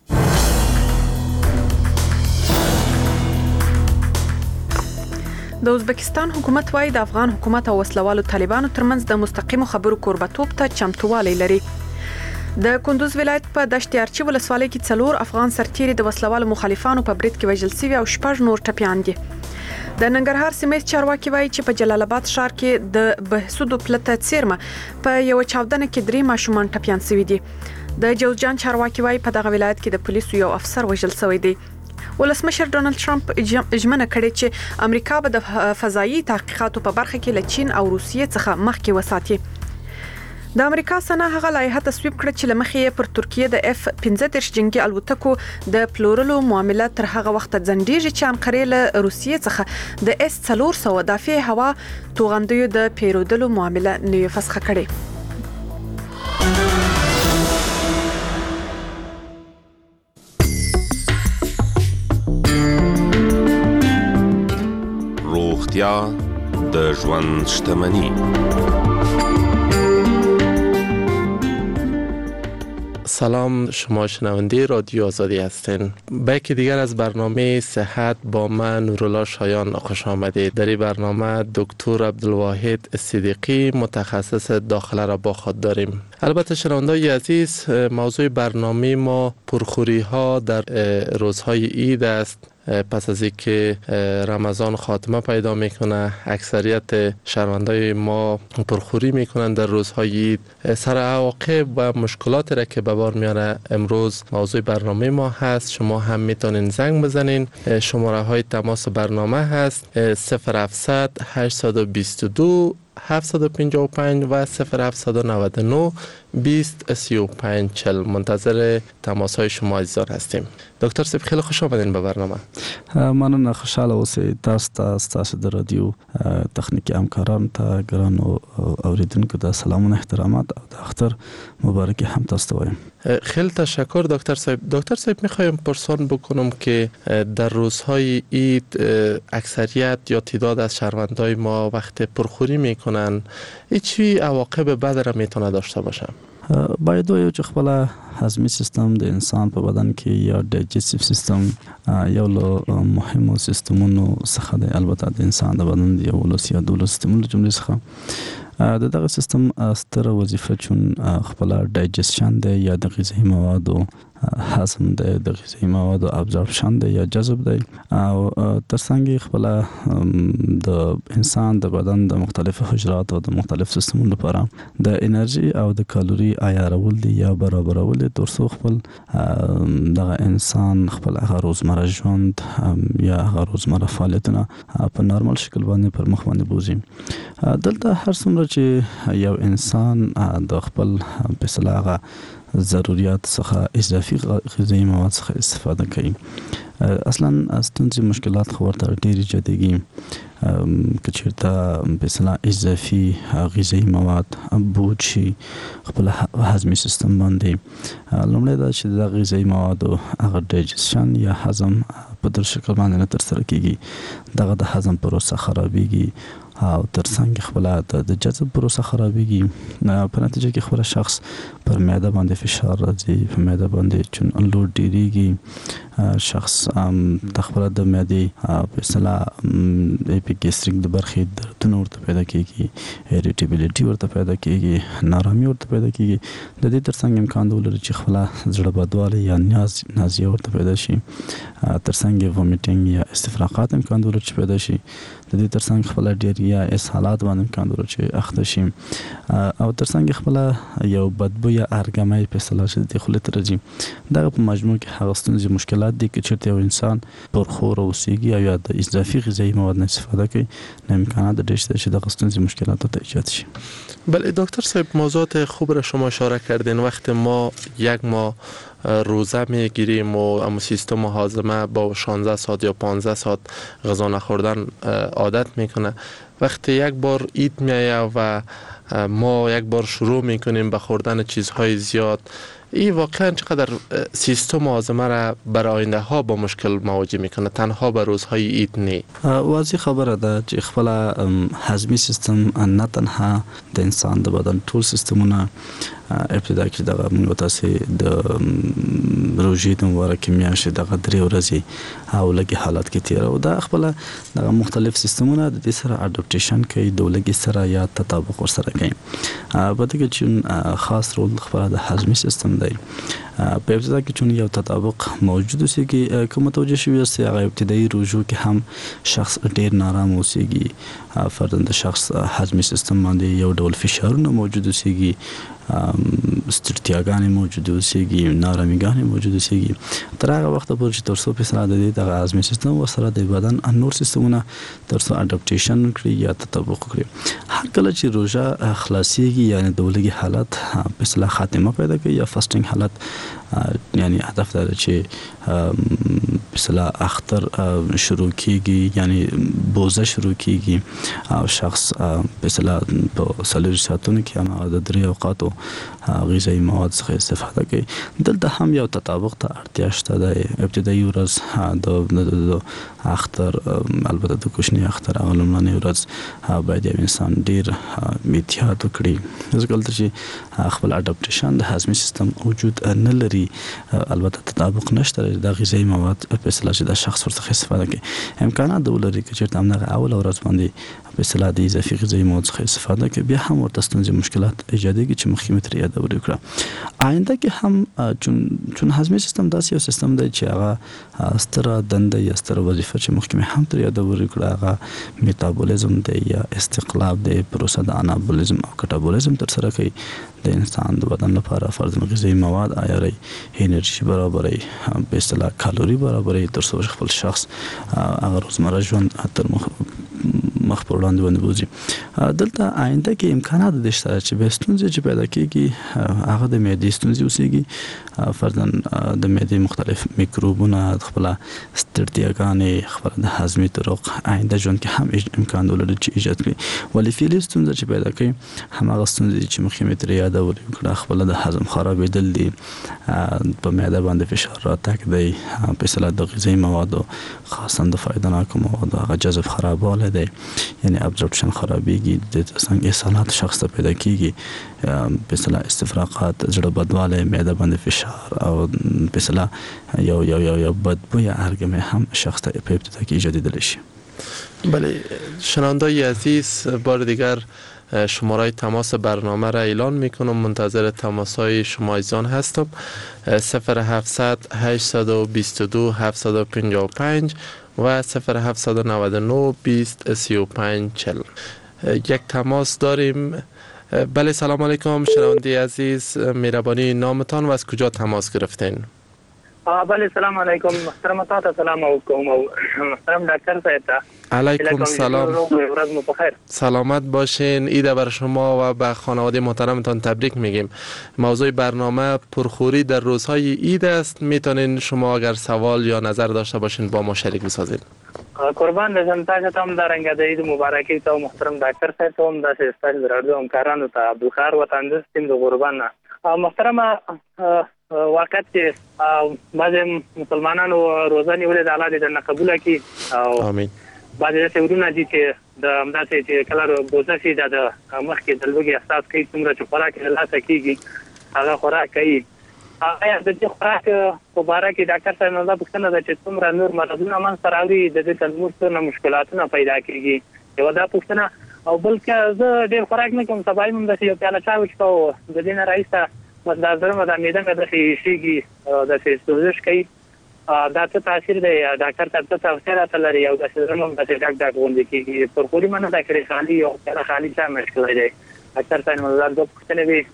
د ازبکستان حکومت وايي د افغان حکومت او وسلوالو طالبانو ترمنځ د مستقیمو خبرو کوربتوب ته چمتووالی لري د کندوز ولایت په دشت ارچی ولسوالۍ کې څلور افغان سرتیري د وسلوالو مخالفانو په برید کې وژل شوي او شپږ نور ټپیان دي د ننګرهار سیمې چارواکي وایي چې په جلال آباد ښار کې د بهسودو پلته څیرمه په یو چاودنه کې درې ماشومان ټپیان شوي دي د جوزجان چارواکي وایي په دغه ولایت کې د پولیسو یو افسر وژل شوی دی ولسمشر ډونالد ټرمپ ژمنه کړې چې امریکا به د فضایي تحقیقاتو په برخه کې له چین او روسیې څخه مخکې وساتي د امریکا سنا هغه لایحه تصویب کړه چې لمخې پر ترکیه د اف پنځه دېرش جنگي الوتکو د پلورلو معاملې تر هغه وخت ځنډیږي چې انقره له روسیې څخه د اس څلور سوه دافع هوا توغندیو د پیرودلو معاملې نوې فسخه کړې روغتیا د ژوند شتمني سلام، شما شنونده رادیو آزادی هستین. به یکی دیگر از برنامه صحت با من نورالله شایان خوش آمدید. در این برنامه دکتر عبدالواحد صدیقی متخصص داخله را با خود داریم. البته شنوندگان عزیز، موضوع برنامه ما پرخوری ها در روزهای عید است. پس از اینکه رمضان خاتمه پیدا میکنه، اکثریت شهروندای ما پرخوری میکنن در روزهای عید. سر عواقب و مشکلات را که به بار میاره امروز موضوع برنامه ما هست. شما هم میتونین زنگ بزنین. شماره های تماس برنامه هست صفر هفتصد هشتصد و بیست و دو هفتصد و پنجاه و پنج و صفر هفتصد و نود و نه بیست سی و پنج چهل. منتظر تماس های شما عزیزان هستیم. دکتر صاحب خیلی خوش آمدین به برنامه. مننه، خوشحاله اوسئ. تاسو ته تاسو د رادیو تخنیکی همکارانو ته ګرانو اوریدونکو ته سلامونه احترامات او د اختر مبارک هم تاسو ته وایم. خیلی تشکر دکتر صاحب. دکتر صاحب میخوایم پرسان بکنم که در روزهای عید اکثریت یا تعداد از شهروندای ما وقت پرخوری میکنن، چی عواقب بد را میتونه داشته باشه؟ باید یو چې خپل هضمي سیستم د انسان په بدن کې یا ډایجستیو سیستم یو له مهمو سیستمونو څخه دی. البته د انسان د بدن د یو لس یا دولس سیستمونو جملې څخه د دغه سیستم ستره وظیفه چون خپل ډایجستشن دی یا د غذایي موادو هضم دی د غذایي موادو ابزورپشن دی یا جذب دی او ترڅنګ خپل د انسان د بدن د مختلفو حجرات او د مختلف سیستمونو لپاره د انرژي او د کالوري عیارول دی یا برابرول دی ترڅو خپل د انسان خپل هغه روزمره ژوند یا هغه روزمره فعالیتونه په نارمل شکل باندې پر مخ باندې بوزي. دلته هر څومره چې یو انسان د خپل په صلاحه ضرورت څخه اضافي غذایي مواد څخه استفاده کوي اصلا ستونزې مشکلات خو ورته ډېرې جديږي که چېرته په اصطلاح اضافي غذایي مواد بوج شي خپل هضمي سیستم باندې لومړی دا چې د غذایي موادو هغه ډایجسشن یا هضم په در شکل باندې نه ترسره کېږي دغه د هضم پروسه خرابېږي او ترڅنګ خپل د جذب پروسه خرابېږي په نتیجه کې خپل شخص پر معده باندې فشار راځي په معده باندې چون لوډ ډېریږي شخص د خپل د معدې په اصطلاح اپیګیستریک د برخې دردونه ورته پیدا کېږي اریټیبیلیټي ورته پیدا کېږي نارامي ورته پیدا کېږي د دې ترڅنګ امکان ولري چې خپل زړه بدوالی یا نیاز نازیه ورته پیدا شي ترڅنګ وومیټینګ یا استفراغات امکان ولري چې پیدا شي د دې ترڅنګ خپل ډیریا اسهالات باندې امکان ولري چې اخته شي او ترڅنګ خپل یو بدبو یا ارګمای په اصطلاح چې د خولې ترځي دا په مجموع کې هغه ستونزې مشکلات دي چې چېرته یو انسان پرخور اوسېږي او یا د اضافي غذایي مواد نه استفاده کوي نه امکانات داشته چې د ستونزې مشکلات ته ایجاد شي. بله دکتر صاحب موضوعات خوب را شما اشاره کردین. وقت ما یک ماه روزه میگیریم و اما سیستم هاضمه با شانزده ساعت یا پانزده ساعت غذا نخوردن عادت میکنه. وقتی یک بار عید میایه و ما یک بار شروع میکنیم به خوردن چیزهای زیاد این واقعا چقدر سیستم هاضمه را بر آینده ها با مشکل مواجه میکنه تنها به روزهای عید نه؟ واضح خبره ده چې خپل هضمي سیستم نه تنها د انسان د بدن ټول سیستمونه ابتدا کې دغه موږ تاسو د روزي د مبارکې میاشتې دغه درې ورځې او لګي حالات کې تیر او دا خپل دغه مختلف سیستمونه د دې سره اډاپټیشن کوي د لګي سره یا تطابق ورسره کوي په دې کې چې خاص رول خپل د هضمي سیستم دی په ابتدا کې چې یو تطابق موجود اوسي کې کوم توجه شوی است هغه ابتدایي روزو کې هم شخص ډیر نارام اوسيږي فرضاً د شخص هضمي سیستم باندې یو ډول فشارونه موجود اوسيږي ستړتیاګانې موجود اوسېږي ناراميګانې موجود اوسېږي تر هغه وخت پورې چې ترڅو په سره د دې د هضمي سیستم وسره د بدن نور سیستمونه ترڅو اډاپټیشن کړي یا تطابق کړي هر کله چې روزه خلاصيږي یعنی د ولګي حالت په اصطلاح خاتمه پیدا کوي یا فاستینګ حالت یعنی هدف دا چې په اصطلاح اختر شروع کیږي یعنی بوزه شروع کیږي او شخص په اصطلاح په سلور ساعتونو کې هم د درې اوقاتو غذایي مواد څخه استفاده کوي. دلته هم یو تطابق ته اړتیا شته د ابتدایي ورځ د اختر البته د کوچني اختر لومړنۍ ورځ باید یو انسان ډیر احتیاط وکړي ځکه چې خپل اډاپټیشن د هضمي سیستم وجود نه لري البته تطابق نشته د غذایي مواد په اصطلاح چې د شخص ورڅخه استفاده کوي امکانات د ولري چې تم نه اول ورځ باندې په اصطلاح د اضافي غذایي مواد څخه استفاده کوي بیا هم ورته ستونزې مشکلات ایجادېږي چې مخکې متر یاد وکړه آینده کې هم چون چون هضمي سیستم داسې یو سیستم دی چې هغه ستره دنده یا ستره وظیفه چې مخکې هم تر یاد وکړه هغه میتابولیزم دی یا استقلاب دی پروسه د انابولیزم او کټابولیزم تر سره کوي د انسان د بدن لپاره فرضاً غذایي مواد عیاري انرژي برابري په اصطلاح کالوري برابري تر څو خپل شخص هغه روزمره ژوند تر مخ مخ په وړاندې باندې بوزي دلته آینده کې امکانات د شته چې به ستونزې چې پیدا کیږي هغه د معدې ستونزې اوسېږي فرضاً د معدې مختلف میکروبونه خپل ستړتیاګانې خپل د هضمي طرق آینده ژوند کې هم امکان ولري چې ایجاد کړي ولې فعلي ستونزې چې پیدا کوي هماغه ستونزې چې مخکې مې تر یاده وکړه خپل د هضم خرابېدل دي په معده باندې فشار راتګ دی په اصطلاح د غذایي موادو خاصه د فایدهناکو موادو هغه جذب خرابوالی دی یعنی ابزورپشن خرابېږي د څنګه احساسات شخص ته پیدا کیږي په اصطلاح استفراغات زړه بدوالی معده باندې فشار او په اصطلاح یو یو یو یو بدبوی ارګمه هم شخص ته په ابتدا کې ایجادېدلی شي. بله شنونده‌های عزیز بار دیگر شماره تماس برنامه را اعلان میکنم. منتظر تماس های شما عزیزان هستم. صفر هفتصد هشتصد و بیست و دو هفتصد و پنجاه و پنج و صفر هفتصد و نود و نه بیست سی و پنج چهل. یک تماس داریم. بله سلام علیکم شنونده عزیز، مهربانی نامتان و از کجا تماس گرفتین؟ بله سلام علیکم محترم، تا سلام علیکم محترم دکتر صاحب. علیکم سلام، سلامت باشین. عید بر شما و به خانواده محترمتان تبریک میگیم. موضوع برنامه پرخوری در روزهای عید است. میتونین شما اگر سوال یا نظر داشته باشین با ما شریک بسازین. قربان بشم تاسو ته د رنګ د عید مبارکي ته محترم ډاکټر صاحب ته هم د استاد راډیو همکارانو ته عبدالخار وطن د سیم د قربان محترم واقعیت چې بعض مسلمانانو روزه نیولې د الله دې نه قبول کړي او امين. بعض د ورونه دي چې د امداسې چې کله روزه شي د مخکې د لوګي احساس کوي څومره چې خوراک له لاسه کیږي هغه خوراک کوي. آیا د دې خوراک مبارک ډاکټر صاحب نو دا پوښتنه ده چې څومره نور مرضونه من سره اوري د دې تنمور څخه مشکلاتونه پیدا کیږي. یو دا پوښتنه او بلکې زه ډېر خوراک نه کوم، سبا هم د یو پیاله چا وڅښو د دې نه راځه مدازره مده میده د شيږي د سوزش کوي. دا څه تاثیر دی ډاکټر صاحب ته تفسیر اتلري او د سرمن د ډاکټر ډاکټر غونډه کیږي پر خوري منه د کړي خالي او پیاله خالي څه مشکل دی ډاکټر صاحب مزار د پوښتنه وی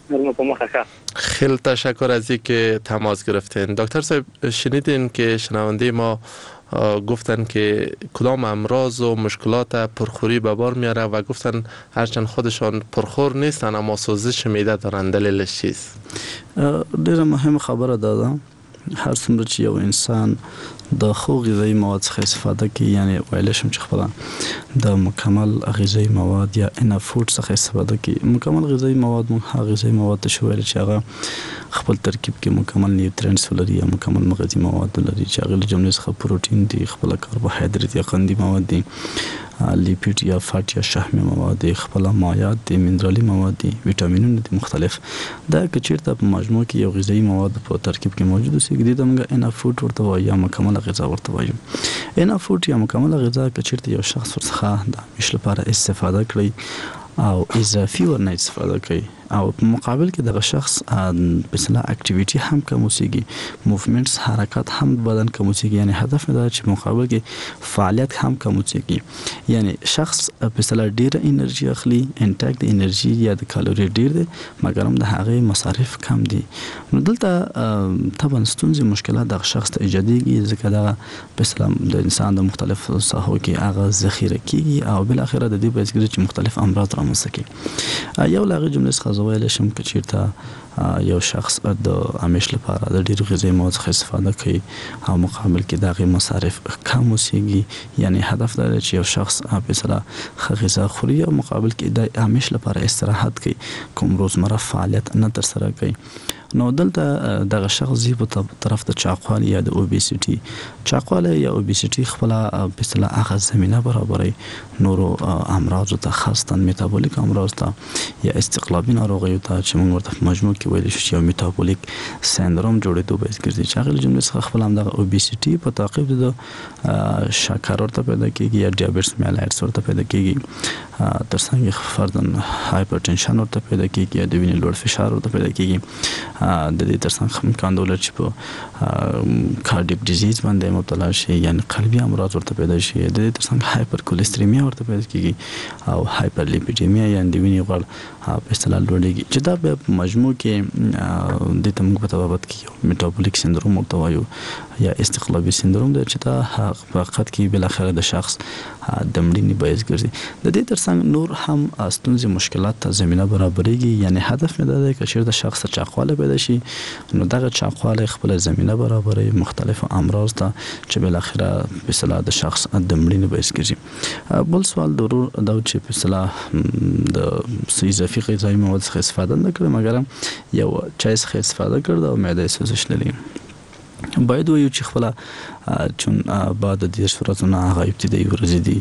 خیلی تشکر از اینکه تماس گرفتین. دکتر صاحب شنیدین که شنونده ما گفتن که کدام امراض و مشکلات پرخوری به بار میاره و گفتن هرچند خودشان پرخور نیستن اما سوزش معده دارن. دلیلش چیست؟ ډیره مهمه خبره ده. هر څومره چې یو انسان د خو غذایی مواد څخه استفاده کوي، یعنی ویل شم چې خپل د مکمل غذایی مواد یا ان فود څخه استفاده کوي. مکمل غذایی مواد مو هغه غذایی مواد ته شویل چې هغه خپل ترکیب کې مکمل نیوټرینټس ولري یا مکمل مغذي مواد ولري چې هغه له جملې څخه پروتین دي، خپل کاربوهایډریټ یا قندي مواد دي، لیپید یا فات یا شحمي مواد، خپل مایعات دي، منرالي مواد دي، ویټامینونه دي مختلف. دا کچیرته په مجموع کې یو غذایی مواد په ترکیب کې موجود اوسي. د دمګه ان فود ورته وایي یا مکمل غذا ورته وایي. ان فود یا مکمل غذا کچیرته یو شخص ورڅخه د مش لپاره استفاده کوي او اضافي ورنه استفاده کوي او په مقابل کې دغه شخص په اصطلاح اکټیویټي هم کومسيږي، موومېنټس حرکت هم بدن کومسيږي. یعنی هدف دا چې مقابل کې فعالیت هم کومسيږي. یعنی شخص په اصطلاح ډیره انرژي اخلي، انټیک د انرژي یا د کالوري ډیر دی مګر هم د هغه مصارف کم دي. نو دلته طبعا ستونزې مشکلات د شخص ته ایجادېږي ځکه دا په اصطلاح د انسان د مختلفو ساحو کې هغه ذخیره کیږي او بل اخره د دې باعث کېږي چې مختلف امراض رامنځته کړي. یو لاغه جمله څخه زویل شم که چیرته یو شخص د امیش لپاره د ډیر غذایی مواد څخه استفاده کوي او مقابل کې دغه مصارف کم وسیږي. یعنی هدف دا چې یو شخص په اصطلاح غذا خوري او مقابل کې د امیش لپاره استراحت کوي، کوم روزمره فعالیت نه تر سره کوي. نو دلته دغه شخص زی په طرف ته چاقوالي یا د اوبیسيټي چاقوالي یا اوبیسيټي خپل په اصطلاح هغه زمينه برابرې نورو امراض ته خاصه میتابولیک امراض ته یا استقلابي ناروغیو ته چې موږ ورته مجموع کې ویل شو یا میتابولیک سندروم جوړېدو به ګرځي چې هغه جمله څخه خپل هم د اوبیسيټي په تعقیب د شکر ورته پیدا کیږي یا ډایابټس میلایټس ورته پیدا کیږي، ترڅنګ فردن هایپرټنشن ورته پیدا کیږي یا د وینې لوړ فشار ورته پیدا کیږي. د دې ترڅنګ امکان دولت چې په کارډیک ډیزیز باندې مبتلا شي یعنی قلبي امراض ورته پیدا شي. د دې ترڅنګ هایپر کولېستریمیا ورته پیدا کیږي او هایپر لیپیډیمیا یعنی د وینې غوړ په اصطلاح لوړېږي چې دا په مجموع کې د تمګ په تبابت کې میټابولیک سندروم ورته وایو یا استقلابي سندروم د چې دا حقیقت کې بل اخر د شخص د مړینې باعث ګرځي. د دې ترڅنګ نور هم ستونزې مشکلات ته زمينه برابرېږي. یعنی هدف مې دا دی چې شر د شخص چاقواله پیدا شي نو دغه چاقواله خپل زمينه برابرې مختلف امراض ته چې بل اخر په اصطلاح د شخص د مړینې باعث ګرځي. بل سوال ضرور دا چې په اصطلاح د اضافي غذایی مواد څخه استفاده نه کړم مګر یو چای څخه استفاده کړم او معده سوزش لري. باید ویو چې خپل چون بعد د دې ورځې نه هغه ابتدایي ورځې دي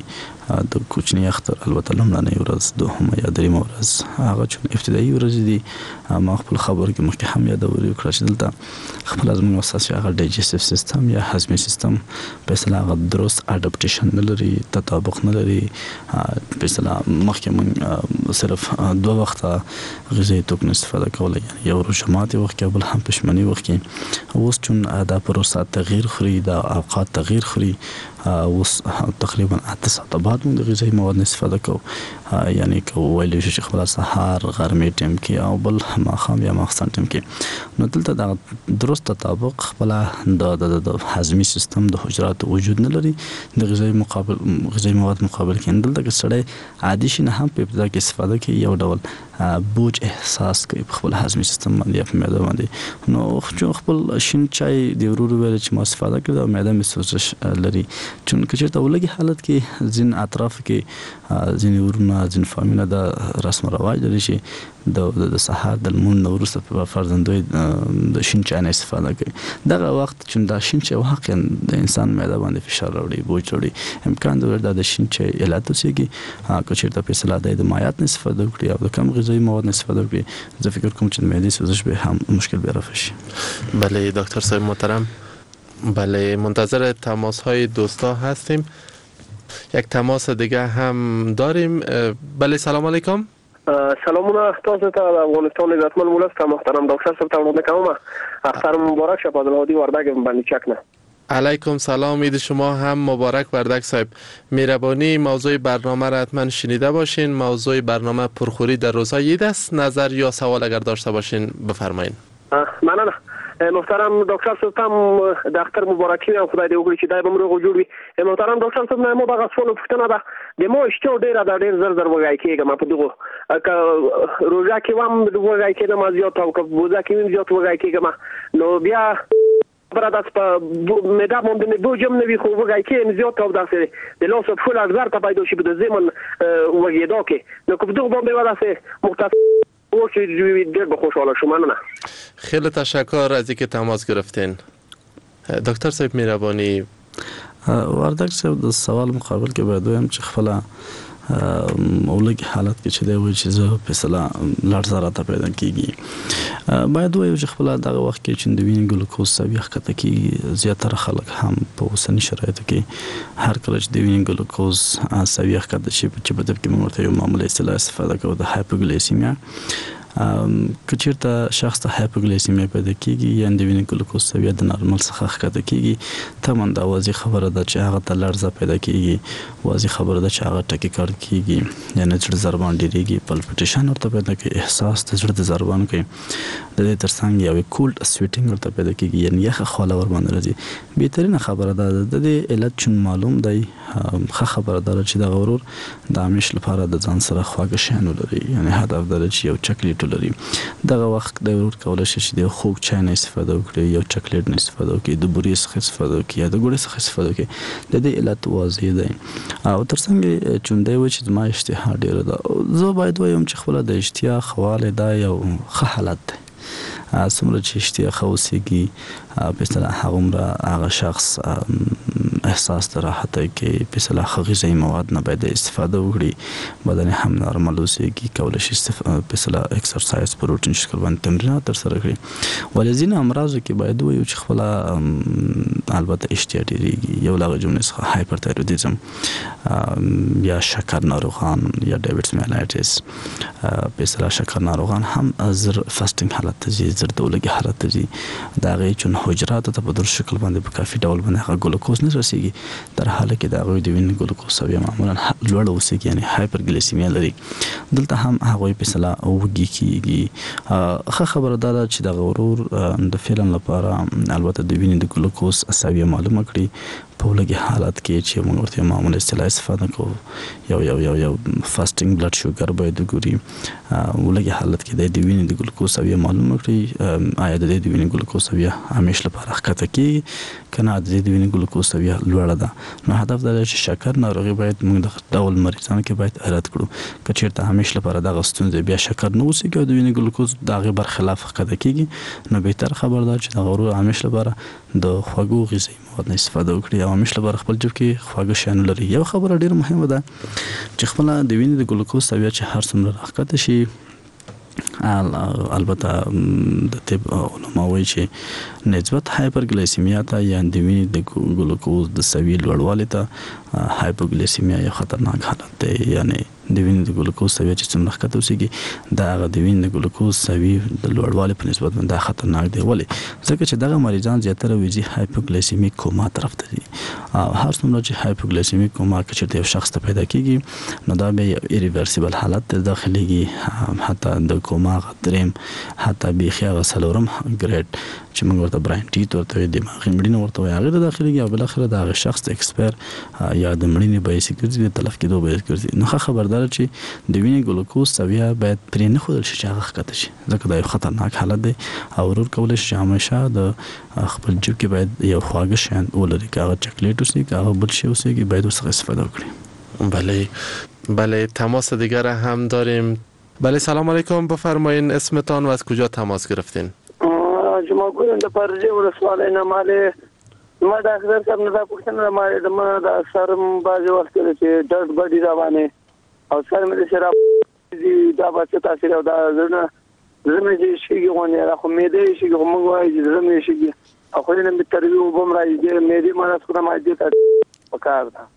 د کوچنی اختر البته لمړنۍ ورځ دوهمه یا دریمه ورځ هغه چې ابتدایي ورځ دي ما خپل خبر کې مخکې هم یادوري وکړه چې دلته خپل زموږ اساس هغه ډایجستیو سیستم یا هضمي سیستم په اصطلاح هغه درست اډاپټیشن نه لري، تطابق نه لري. په اصطلاح مخکې موږ صرف دوه وخته غذایي توکو استفاده کوله، یعنی یو روژه ماتي وخت کې بل هم پښمني وخت کې. اوس چون دا پروسه تغییر خوري، دا اوقات تغییر خوري، اوس تقریبا اته ساعته بعد موږ د غذایي مواد استفاده کوو، یعنی که ویلی شو چې خپل سهار غرمې ټیم کې او بل ماښام یا ماخستن ټیم کې. نو دلته دا درست تطابق خپل د د هضمي سیستم د حجراتو وجود نه لري د غذایي مقابل غذایي مواد مقابل کې. دلته که سړی عادي شي نه هم په ابتدا کې استفاده کوي، یو ډول بوج احساس کوي په خپل هضمي سیستم باندې یا په معده باندې. نو چون خپل شین چای د ورور ویل چې ما استفاده کړم معده مې سوزش لري، چون که چېرته ولګي حالت کې ځین اطراف کې ځینې ورونه ځین فامیله د رسم رواج لري چې د د سهار د لمونځ نه وروسته په فرزندوی د شین چای نه استفاده کوي. دغه وخت چې دا شین چای واقعا د انسان معده باندې فشار راوړي، بوج راوړي، امکان دی د شین چای علت اوسېږي. که چېرته په اصطلاح د مایعات نه استفاده وکړي او د کم غذایي مواد نه استفاده وکړي، زه فکر کوم چې د معدې سوزش به هم مشکل به رفع شي. بله دکتر صاحب محترم، بله منتظر تماس های دوستا هستیم. یک تماس دیگه هم داریم. بله سلام علیکم. سلامونه تاسو ته د افغانستان عزتمن ولس ته محترم ډاکټر صاحب ته وړاندې کوم. اختر مبارک شه. عبدالهادی وردگ باندې چک نه. علیکم سلام، عید شما هم مبارک وردگ صاحب. مهربانی موضوع برنامه را حتما شنیده باشین. موضوع برنامه پرخوری در روزهای عید است. نظر یا سوال اگر داشته باشین بفرمایید. مننه محترم دکتر صاحب تم د اختر مبارکي او خدای دې وکړي چې دای به موږ جوړ وي. محترم دکتر صاحب نو دغه سوال پوښتنه ده د مو اشتو ډیره د ډیر زر زر وګای کېږم په دغه ک روزا کې وام د وګای کې نه مازیات او ک بوزا کې ویم زیات وګای کېږم نو بیا براداس په مدا مونږ نه بوجم نه وی خو وګای کې زیات او داسې د لوس په فل ازار ته پیدا شي په زمن وګیدو کې نو کوم دغه باندې وراسه مختصر او چې ډېر به خوشاله شوم. نه خیلی تشکر از اینکه تماس گرفتین. دکتر صاحب مهربانی. وردگ صاحب د سوال مقابل کې باید وایم چې خپل اولګي حالت کې چې دی وایي چې زه په اصطلاح لړزه راته پیدا کیږي، باید وایو چې خپل دغه وخت کې چې د وینې ګلوکوز سوي ښکته کیږي. زیاتره خلک هم په اوسني شرایطو کې هر کله چې د وینې ګلوکوز سوي ښکته شي چې په دې کې موږ ورته یو معمولی اصطلاح استفاده کوو د هایپوګلیسیمیا. که چېرته شخص ته هایپوګلیسیمیا پیدا کیږي یا د وینې ګلوکوز سویه د نارمل څخه ښکته کیږي، تماً دا واضح خبره ده چې هغه ته لړزه پیدا کیږي، واضح خبره ده چې هغه ټاکیکارډ کیږي، یعنی زړه ضربان ډیریږي، پلپټیشن ورته پیدا کوي، احساس د زړه د ضربان کوي. د دې ترڅنګ یو کولډ سویټینګ ورته پیدا کیږي، یعنی یخه خواله ور باندې راځي. بهترینه خبره ده د دې علت چون معلوم دی، ښه خبره ده چې د غرور د همیش لپاره د ځان سره خواږه شیان ولري، یعنی هدف ده چې یو چاکلیټ لري. دغه وخت د ورور کولای شي چې د خوږ چای نه استفاده وکړي، یو چاکلیټ نه استفاده وکړي، د بوري څخه استفاده وکړي یا د ګوړې څخه استفاده وکړي. د دې علت واضح دی او ترڅنګ چون دی و چې ما اشتها ډیره ده، زه باید وایم چې خپل د اشتها خواله دا یو ښه حالت دی. څومره چې اشتها خوسیږي په اصطلاح هغومره هغه شخص احساس د راحت کې په اصطلاح غذایي مواد نه باید استفاده وکړي، بدن هم نارمل اوسېږي، کولی شي په اصطلاح اکسرسایز په روټین شکل باندې تمرینات ترسره کړي. ولې ځینې امراضو کې باید ووایو چې خپله البته اشتها ډېرېږي، یو له هغه جملې څخه هایپرتایرویډیزم یا شکر ناروغان یا ډایبټس میلایټس په اصطلاح شکر ناروغان هم زر فاسټینګ حالت ته ځي، زر د ولګي حالت ته ځي. د هغې چون حجراتو ته په درست شکل باندې په کافي ډول باندې هغه ګلوکوز نه رسیږي، در حاله کې د هغوی د وینې ګلوکوز سویه معمولا لوړه اوسېږي، یعنی هایپرګلیسیمیا لري. دلته هم هغوی په اصطلاح وږي کېږي. ښه خبره دا ده چې دغه ورور د فعلا لپاره البته د وینې د ګلوکوز سویه معلومه کړي. په ولګي حالت کې چې موږ ورته معموله اصطلاح استفاده کوو، یو یو یو یو فاسټینګ بلډ شوګر باید وګوري. ولګي حالت کې د وینې د ګلوکوز سویه معلومه کړي، آیا د دې د وینې ګلوکوز سویه همیش لپاره ښکته کېږي که نه د دې د وینې ګلوکوز سویه لوړه ده. نو هدف دا دی چې شکر ناروغي باید موږ د ډول مریضانو کې باید رد کړو. که چېرته همیش لپاره دغه ستونزې بیا شکر نه اوسېږي او د وینې ګلوکوز د هغې برخلاف ښکته کېږي، نو بهتر خبر ده چې دغه ورور همیش لپاره د خوږو غذایي مواد نه استفاده وکړي او همیشه بر خپل جوب کې خواږه شیان لري. یو خبره ډیره مهمه ده چې خپل د وینې د ګلوکوز سویه چې هر څومره راکته شي، البته د طب علماء وایي چې نسبت هایپرګلیسیمیا ته یا د وینې د ګلوکوز د سویې لوړوالی ته هایپوګلیسیمیا یو خطرناک حالت دی. یعنی د وینې د ګلوکوز سویه چې څومره ښکته اوسېږي دا هغه د وینې د ګلوکوز سویې د لوړوالي په نسبت باندې خطرناک دی. ولې؟ ځکه چې دغه مریضان زیاتره ویزي هایپوګلیسیمیک کوما طرف ته دي او هر څومره چې هایپوګلیسیمیک کوما کې چې یو شخص ته پیدا کیږي نو دا به یو ایریورسیبل حالت ته داخليږي، حتی د کوما غدریم حتی بیخي هغه څلورم ګریډ چې موږ ورته براین ټیټ ورته دماغي مړینه ورته وایي هغه داخليږي او بل اخر دا شخص د ایکسپایر یا د مړینې به سګرځي د تلف کېدو به ګرځي. نو خبردار چې د وینې ګلوکوز سویه باید پرې نه خودل شي چې هغه ښکته شي، ځکه دا یو خطرناک حالت دی او ورور کولای شي همیشه د خپل جیب کې باید یو خواږه شیان ولري، که هغه چاکلیټ اوسي که هغه بل شی اوسي که باید ورڅخه استفاده وکړي. بله بله تماس دیگر هم داریم. بله سلام علیکم، بفرمایین اسمتان و از کجا تماس گرفتین؟ جمعه ګل د پرځې ولسوالۍ نه مالې ما د اخر صاحب نه دا پوښتنه ما د ما د سرم باندې وخت چې ډډ بډي روانه او سر مې سره دي دا به تاثیر او دا زنه زنه چې شي غونې را خو مې دې شي موږ وایي چې زنه شي او خو نه به ترویو بم راځي مې دې ما څه ما دې ته پکار ده.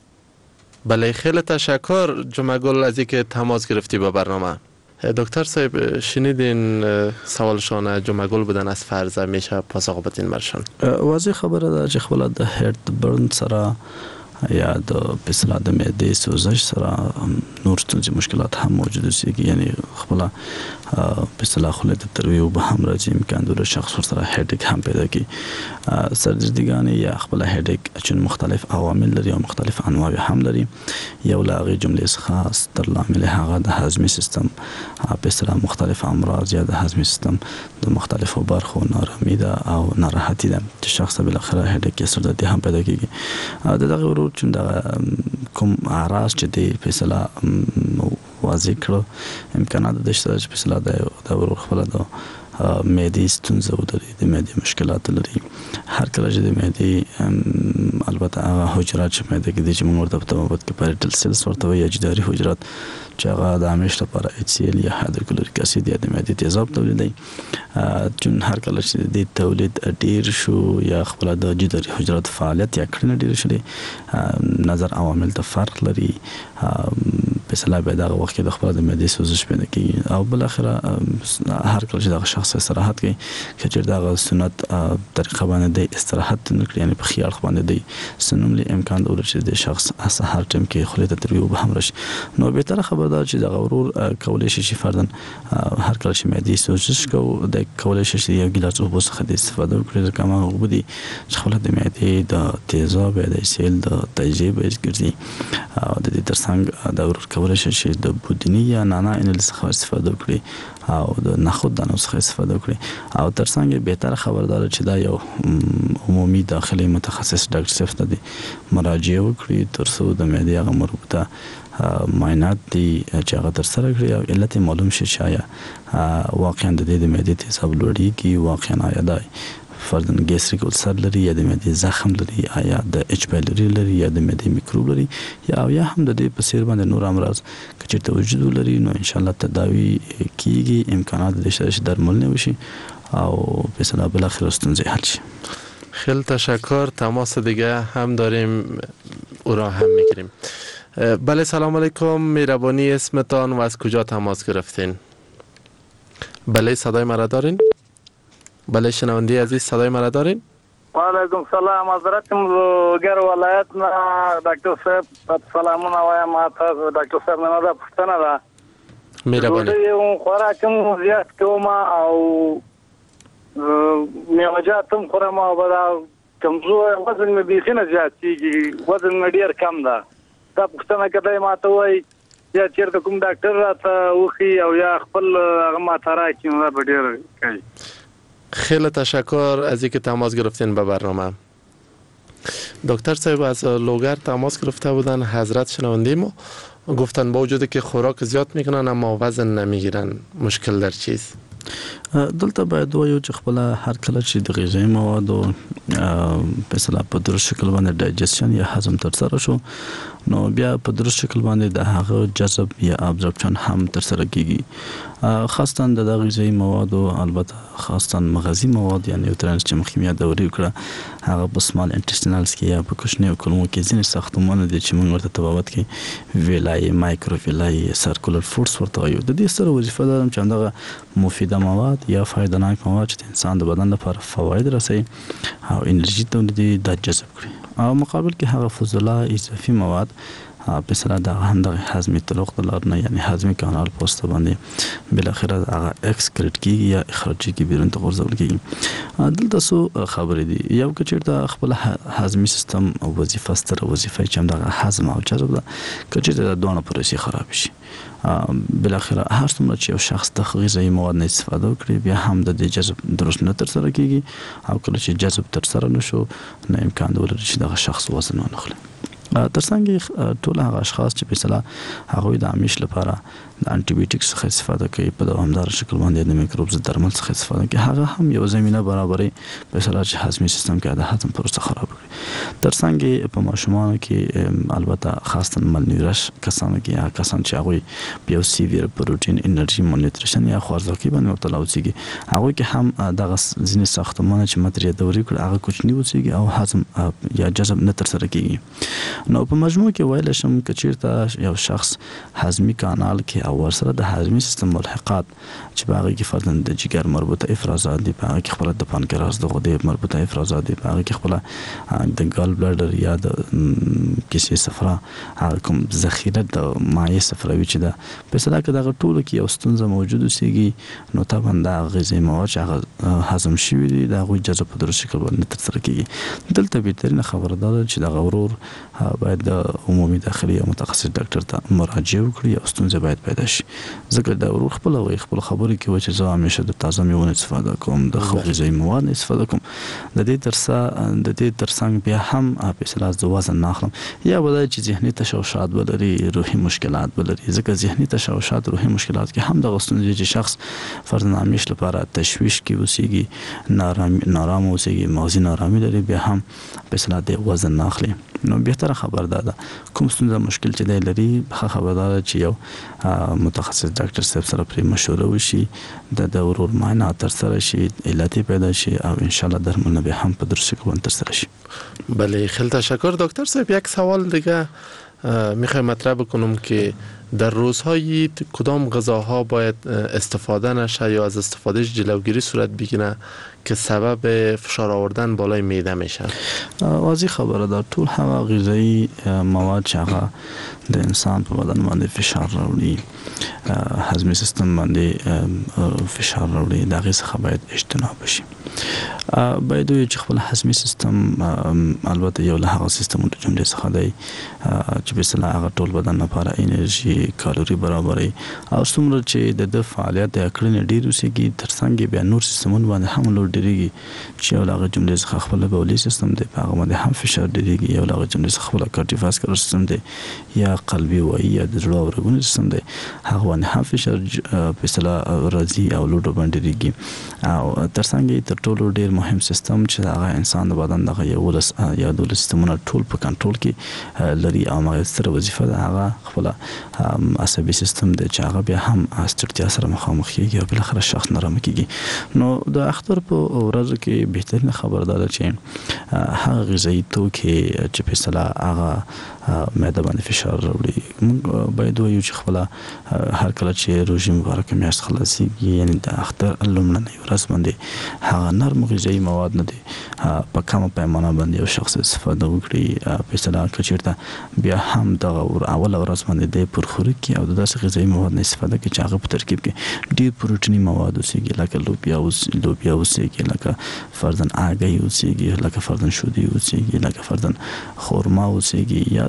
بله خیلی تشکر جمعه گل از اینکه تماس گرفتی با برنامه. دکتر صاحب شنیدین سوالشان جمعه گل بودن از فرض میشه پاسخ بدین مرشان؟ واضح خبره ده چې خپل د هرت برن سره یا د پسلا د معدې سوزش سره نور ستونزې مشکلات هم موجود دي، یعنی خپل پسلا خله د ترویو به هم راځي، امکان لري شخص سره هډیک هم پیدا کی، سردردګانې یا خپل هډیک چې مختلف عوامل لري او مختلف انواع هم لري. یو لاغي جملې خاص تر لامل هغه د هضمي سیستم پسلا مختلف امراض یا د هضمي سیستم د مختلفو برخو نارامي ده او ناراحتي ده چې شخص بل اخره هډیک سردردي هم پیدا کیږي. د دغه ورور چې د کوم اعراض چې دی پسلا واضح کړو امکانات د شته چې پسلا د ورور خپل د معدې ستونزه ولري، د معدې مشکلات لري. هر کله چې د معدې البته هغه حجرات چې معده کې دي چې موږ ورته په تمامت کې پاریټل سیلز ورته وایي، جداري حجرات چې هغه د همیش لپاره ایچ سی ال یا هایدروکلوریک اسید یا د معدې تیزاب تولیدوي. چون هر کله چې د تولید ډیر شو یا خپل د جداري حجرات فعالیت یا کړنه ډیر شي، نظر عوامل ته فرق لري. په سلا به دغه وخت کې د خپل د معدې سوزش پیدا کیږي او بل اخره هر کله چې دغه شخص استراحت کوي چې دغه سنت طریقه باندې د استراحت نه کوي، یعنی په خیال باندې د سنوملي امکان لري چې د شخص هر ټیم کې خلیته ترویو به هم راشي. نو به تر خبردار چې دغه ورور کولای شي چې فردن هر کله چې معدې سوزش کوي د کولای شي چې یو ګیلاس اوبه څخه د استفاده وکړي، ځکه ما وګورئ چې خپل د معدې د تیزاب د سیل د تجربه ګرځي او د دې ترڅنګ د ورور کولای شي چې د بودنی یا نانا انل څخه استفاده وکړي او د نخود دانو څخه استفاده وکړي او ترڅنګ به تر خبردار چې دا یو عمومي داخلي متخصص ډاکټر صاحب ته دی مراجعه وکړي ترڅو د معدې هغه مربوطه معاینات دي چې هغه تر سره کړي او علت معلوم شي چې آیا واقعا د دې د معدې تیزاب لوړیږي، واقعا آیا دا فردن ګیسټریک ulcer لري یا د معدې زخم لري، آیا د اچ پایلری لري یا د معدې میکروب لري یا یا هم د دې په سیر باندې نور امراض چې توجد لري. نو ان شاء الله تداوی کیږي، امکانات د شش درملنه وشي او په سلا بل اخر ستونزې حل شي. خیلی تشکر. تماس دیگه هم داریم او را هم میگیریم. بله سلام علیکم، مهربانی اسمتان و از کجا تماس گرفتین؟ بله صدای مرا دارین؟ بله شنونده عزیز صدای مرا دارین؟ و علیکم سلام، حضرت گر ولایت نه ډاکټر صاحب سلامونه وایم. تاسو ډاکټر صاحب نه دا پښتنه ده مهرباني. یو خوراکم زیات کوم او میوجاتم خورم او دا کمزور وزن مې بیخي نه زیاتېږي، وزن مې ډیر کم ده. دا پښتنه کدی ماته وایي یا چیرته کوم ډاکټر راته وخی او یا خپل هغه ماته راکړي نو به ډیر کوي. خیلی تشکر از اینکه تماس گرفتین به برنامه. دکتر صاحب از لوگر تماس گرفته بودن، حضرت شنونده ما گفتن با وجودی که خوراک زیاد میکنن اما وزن نمیگیرن، مشکل در چیست؟ دلته باید وایو چې خپل هر کله چې د غذایی موادو په اصطلاح په درست شکل باندې ډایجستشن یا هضم ترسره شو نو بیا په درست شکل باندې د هغه جذب یا ابزورپشن هم ترسره کیږي خاصتا د غذایی موادو البته خاصتا مغذي مواد یا نیوټرینز چې مخکې دوري کړه هغه په سمال انټسټینلز کې یا په کوچنیو کولمو کې ځینې ساختمانونه دي چې موږ ورته تبابت کې ویلای مایکرو ویلای سرکولر فورس ورته وایو د دې سره وظیفه لرم چې همدغه مفیده مواد یا فایده‌ناک مواد چې د انسان د بدن لپاره فواید رسوي او انرژي تولیدي د جذب کړي او مقابل کې هغه فضله اضافي مواد په سره د همدغه هضمي طرق د لارنه یعنی هضمي کانال پوسټ باندې بل اخر هغه اکسکریټ کیږي یا اخراج کیږي بیرون ته غورځول کیږي دلته سو خبرې دي یو کچیرته خپل هضمي سیستم او وظیفه ستره وظیفه چې همدغه هضم او جذب ده کچیرته د دوه پروسې خراب شي بل اخر هر څومره چې یو شخص د غذایی مواد نه استفاده وکړي بیا هم د جذب درست نه تر سره کیږي او کله چې جذب تر سره نشو نه امکان ولري چې دغه شخص وزن ونخلي ترڅنګ ټول هغه اشخاص چې په اصطلاح هغه د امیش لپاره د انټي بایوټیکس څخه استفاده کوي په دوامدار شکل باندې د میکروبز درمل څخه استفاده کوي هغه هم یو زمينه برابرې په اصطلاح چې هضمي سیستم کې د هضم پروسه خراب کړي ترڅنګ په ماشومانو کې البته خاصتا مالنیورش کسانو کې هغه کسان چې هغه پیو سیویر پروتین انرژي مونیټریشن یا خوارځواکي باندې مبتلا اوسېږي هغه کې هم دغه ځینې ساختمانونه چې ماتریه دوري کړي هغه کوچنی اوسېږي او هضم یا جذب نه تر سره کیږي نو په مجموع کې ویل شم چې چیرته یو شخص هضمي کانال کې او ورسره د هضمي سیستم ملحقات چې باغی کې فرضاً د جګر مربوطه افرازات دي باغی کې خپل د پانکراس د غدې مربوطه افرازات دي باغی کې خپل د ګال بلډر یا د کیسې صفرا هغه کوم ذخیره د مایع صفراوي چې ده په صدا کې دغه ټولو کې یو ستونزه موجود اوسېږي نو طبعا د غذایی مواد چې هغه هضم شوي دي د هغوی جذب په درست شکل باندې ترسره کیږي دلته بهترینه خبره ده چې د غورور باید د عمومي داخلي او متخصص ډاکټر ته مراجعه وکړي او ستونزه باید پیدا شي ځکه دا ورور خپل او خپل خبرې کې و چې زه همیشه د تازه میوو استفاده کوم د غذایی مواد استفاده کوم د دې ترڅنګ د دې ترڅنګ بیا هم په اصطلاح د وزن ناخلم یا ولای چې ذهني تشوشات ولري روحي مشکلات ولري ځکه ذهني تشوشات روحي مشکلات کې هم د غوښتنې چې شخص فرض نامیش لپاره تشویش کې اوسېږي نارام نارام اوسېږي مغزي نارامي لري بیا هم په اصطلاح د وزن ناخلي نو بهتره خبر ده کوم ستونزه مشکل چې دی لري خبردار چې یو متخصص ډاکټر صاحب سره پرې مشوره وشي د د ورور معاینه تر سره شي علت پیدا شي او ان شاء الله درمل به هم په درست شکل تر سره شي. بله خیلی تشکر دکتر صاحب. یک سوال دیگه میخوایم مطرح بکنم که در روزهای کدام غذاها باید استفاده نشه یا از استفادهش جلوگیری صورت بگیره که سبب فشار آوردن بالای معده میشه؟ واضح خبره ده ټول هغه غذایی مواد چې هغه د انسان په بدن باندې فشار راوړي هضمي سیستم باندې فشار راوړي د هغې څخه باید اجتناب شي. باید وي چې خپل هضمي سیستم البته یو له هغه سیستمونو جملې څخه دی چې په اصطلاح هغه ټول بدن لپاره انرژي کالوري برابري او څومره چې د د فعالیت د کړنې ډیر اوسېږي ترڅنګ بیا نور سیستمونه باندې هم لوړ ډیریږي چې یو له جملې څخه خپل بولي سیستم دی په هغه باندې هم فشار ډیریږي یو له جملې څخه خپل کارډیوواسکولر سیستم دی یا قلبي وایي یا د زړه او رګونو سیستم دی هغه باندې هم فشار په اصطلاح راځي او لوړ باندې ډیریږي او ترڅنګ تر ټولو ډیر مهم سیستم چې هغه انسان د بدن دغه یو ولس یا د سیستمونو ټول په کنټرول کې لري او هغه ستر وظیفه ده هغه خپل عصبي سیستم دی چې هغه بیا هم ستړیا سره مخامخ کیږي او بل اخر شخص نرم کیږي. نو د اختر په ورځو کې بهترین خبردار چې هغه غذایی توکي چې په اصطلاح هغه معده باندې فشار راوړي موږ باید وایو چې خپل هر کله چې روژې مبارکه میاشت خلاصیږي یعنی د اختر لومړنۍ ورځ باندې هغه نرم غذایی مواد نه دي په کومه پیمانه باندې یو شخص استفاده وکړي په اصطلاح کچیرته بیا هم د اول ورځ باندې د پرخوري او د داسې غذایی مواد نه استفاده کوي چې هغه په ترکیب کې ډیر پروتیني مواد اوسېږي لکه لوبیا اوس لوبیا اوسېږي لکه فرضاً هګۍ اوسېږي لکه فرضاً شودي اوسېږي لکه فرضاً خورما اوسېږي یا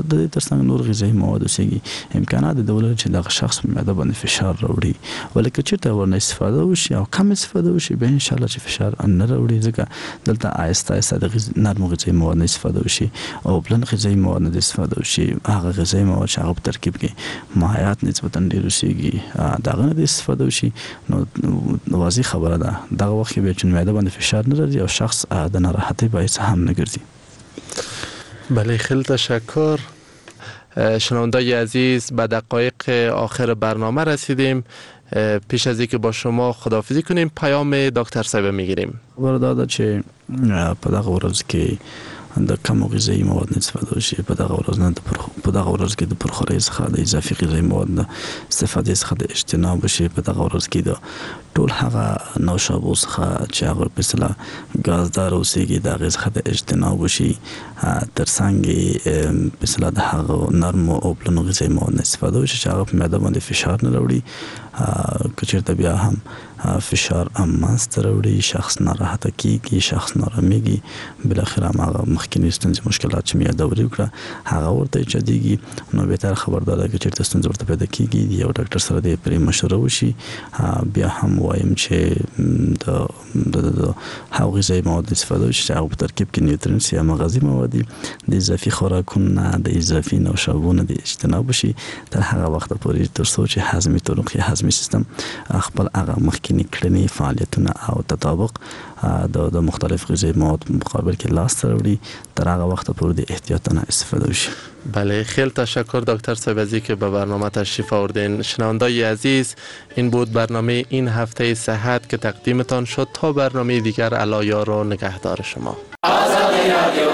د دې ترڅنګ نور غذایی مواد اوسېږي امکانات د دولت چې دغه شخص په معده باندې فشار راوړي ولکه چې ته ورنه استفاده وشي او کم استفاده وشي به ان شاء الله چې فشار نه راوړي ځکه دلته آهسته آهسته د غذ... نرم غذایی مواد نه استفاده وشي او بلند غذایی مواد نه استفاده وشي هغه غذایی مواد چې هغه په ترکیب کې مایعات نسبتا ډېر اوسېږي دغه نه استفاده وشي نو واضح خبره ده دغه وخت به چې معده باندې فشار نه راځي او شخص د ناراحتۍ باعث هم نه ګرځي. بله خیلی تشکر. شنوندای عزیز به دقایق آخر برنامه رسیدیم. پیش از اینکه با شما خداحافظی کنیم پیام دکتر صاحب میگیریم. خبر داده چې په دغه ورځ کې د کم غذایی مواد نه استفاده وشي په دغه ورځ نه په دغه ورځ کې د پرخورۍ څخه د اضافي غذایی مواد نه استفاده څخه د اجتناب وشي په دغه ورځ کې د ټول هغه نوشابو څخه چې هغه په اصطلاح ګازدار اوسېږي د هغې څخه د اجتناب وشي ترڅنګ یې په اصطلاح د هغه نرمو او پلنو غذایی مواد نه استفاده وشي چې هغه په معده باندې فشار نه راوړي که چېرته بیا هم فشار هم منځته راوړي شخص ناراحته کېږي شخص نارامېږي بالاخره هماغه مخکیني ستونزې مشکلات چې مې یادوري وکړه هغه ورته ایجادېږي نو بهتر خبردار ده که چېرته ستونزه ورته پیدا کېږي د یو ډاکټر سره د پرې مشوره وشي بیا هم وایم چې د د هغو غذایي مواد استفاده وشي چې هغه په ترکیب کې نیوټرینټس یا مغذي مواد دي د اضافي خوراکونو نه د اضافي نوشابو نه د اجتناب وشي تر هغه وخته پورې تر څو چې هضمي طرق یا هضمي سیستم خپل هغه مخکیني کړنې فعالیتونه او تطابق د مختلف غذایی مواد مقابل کې لاس ته راوړي تر هغه وخته پورې د احتیاطانه استفاده وشي. بله خیلی تشکر دکتر صاحب از اینکه به برنامه تشریف آوردین. شنوندای عزیز این بود برنامه این هفته صحت که تقدیمتان شد. تا برنامه دیگر الا یار و نگهدار شما.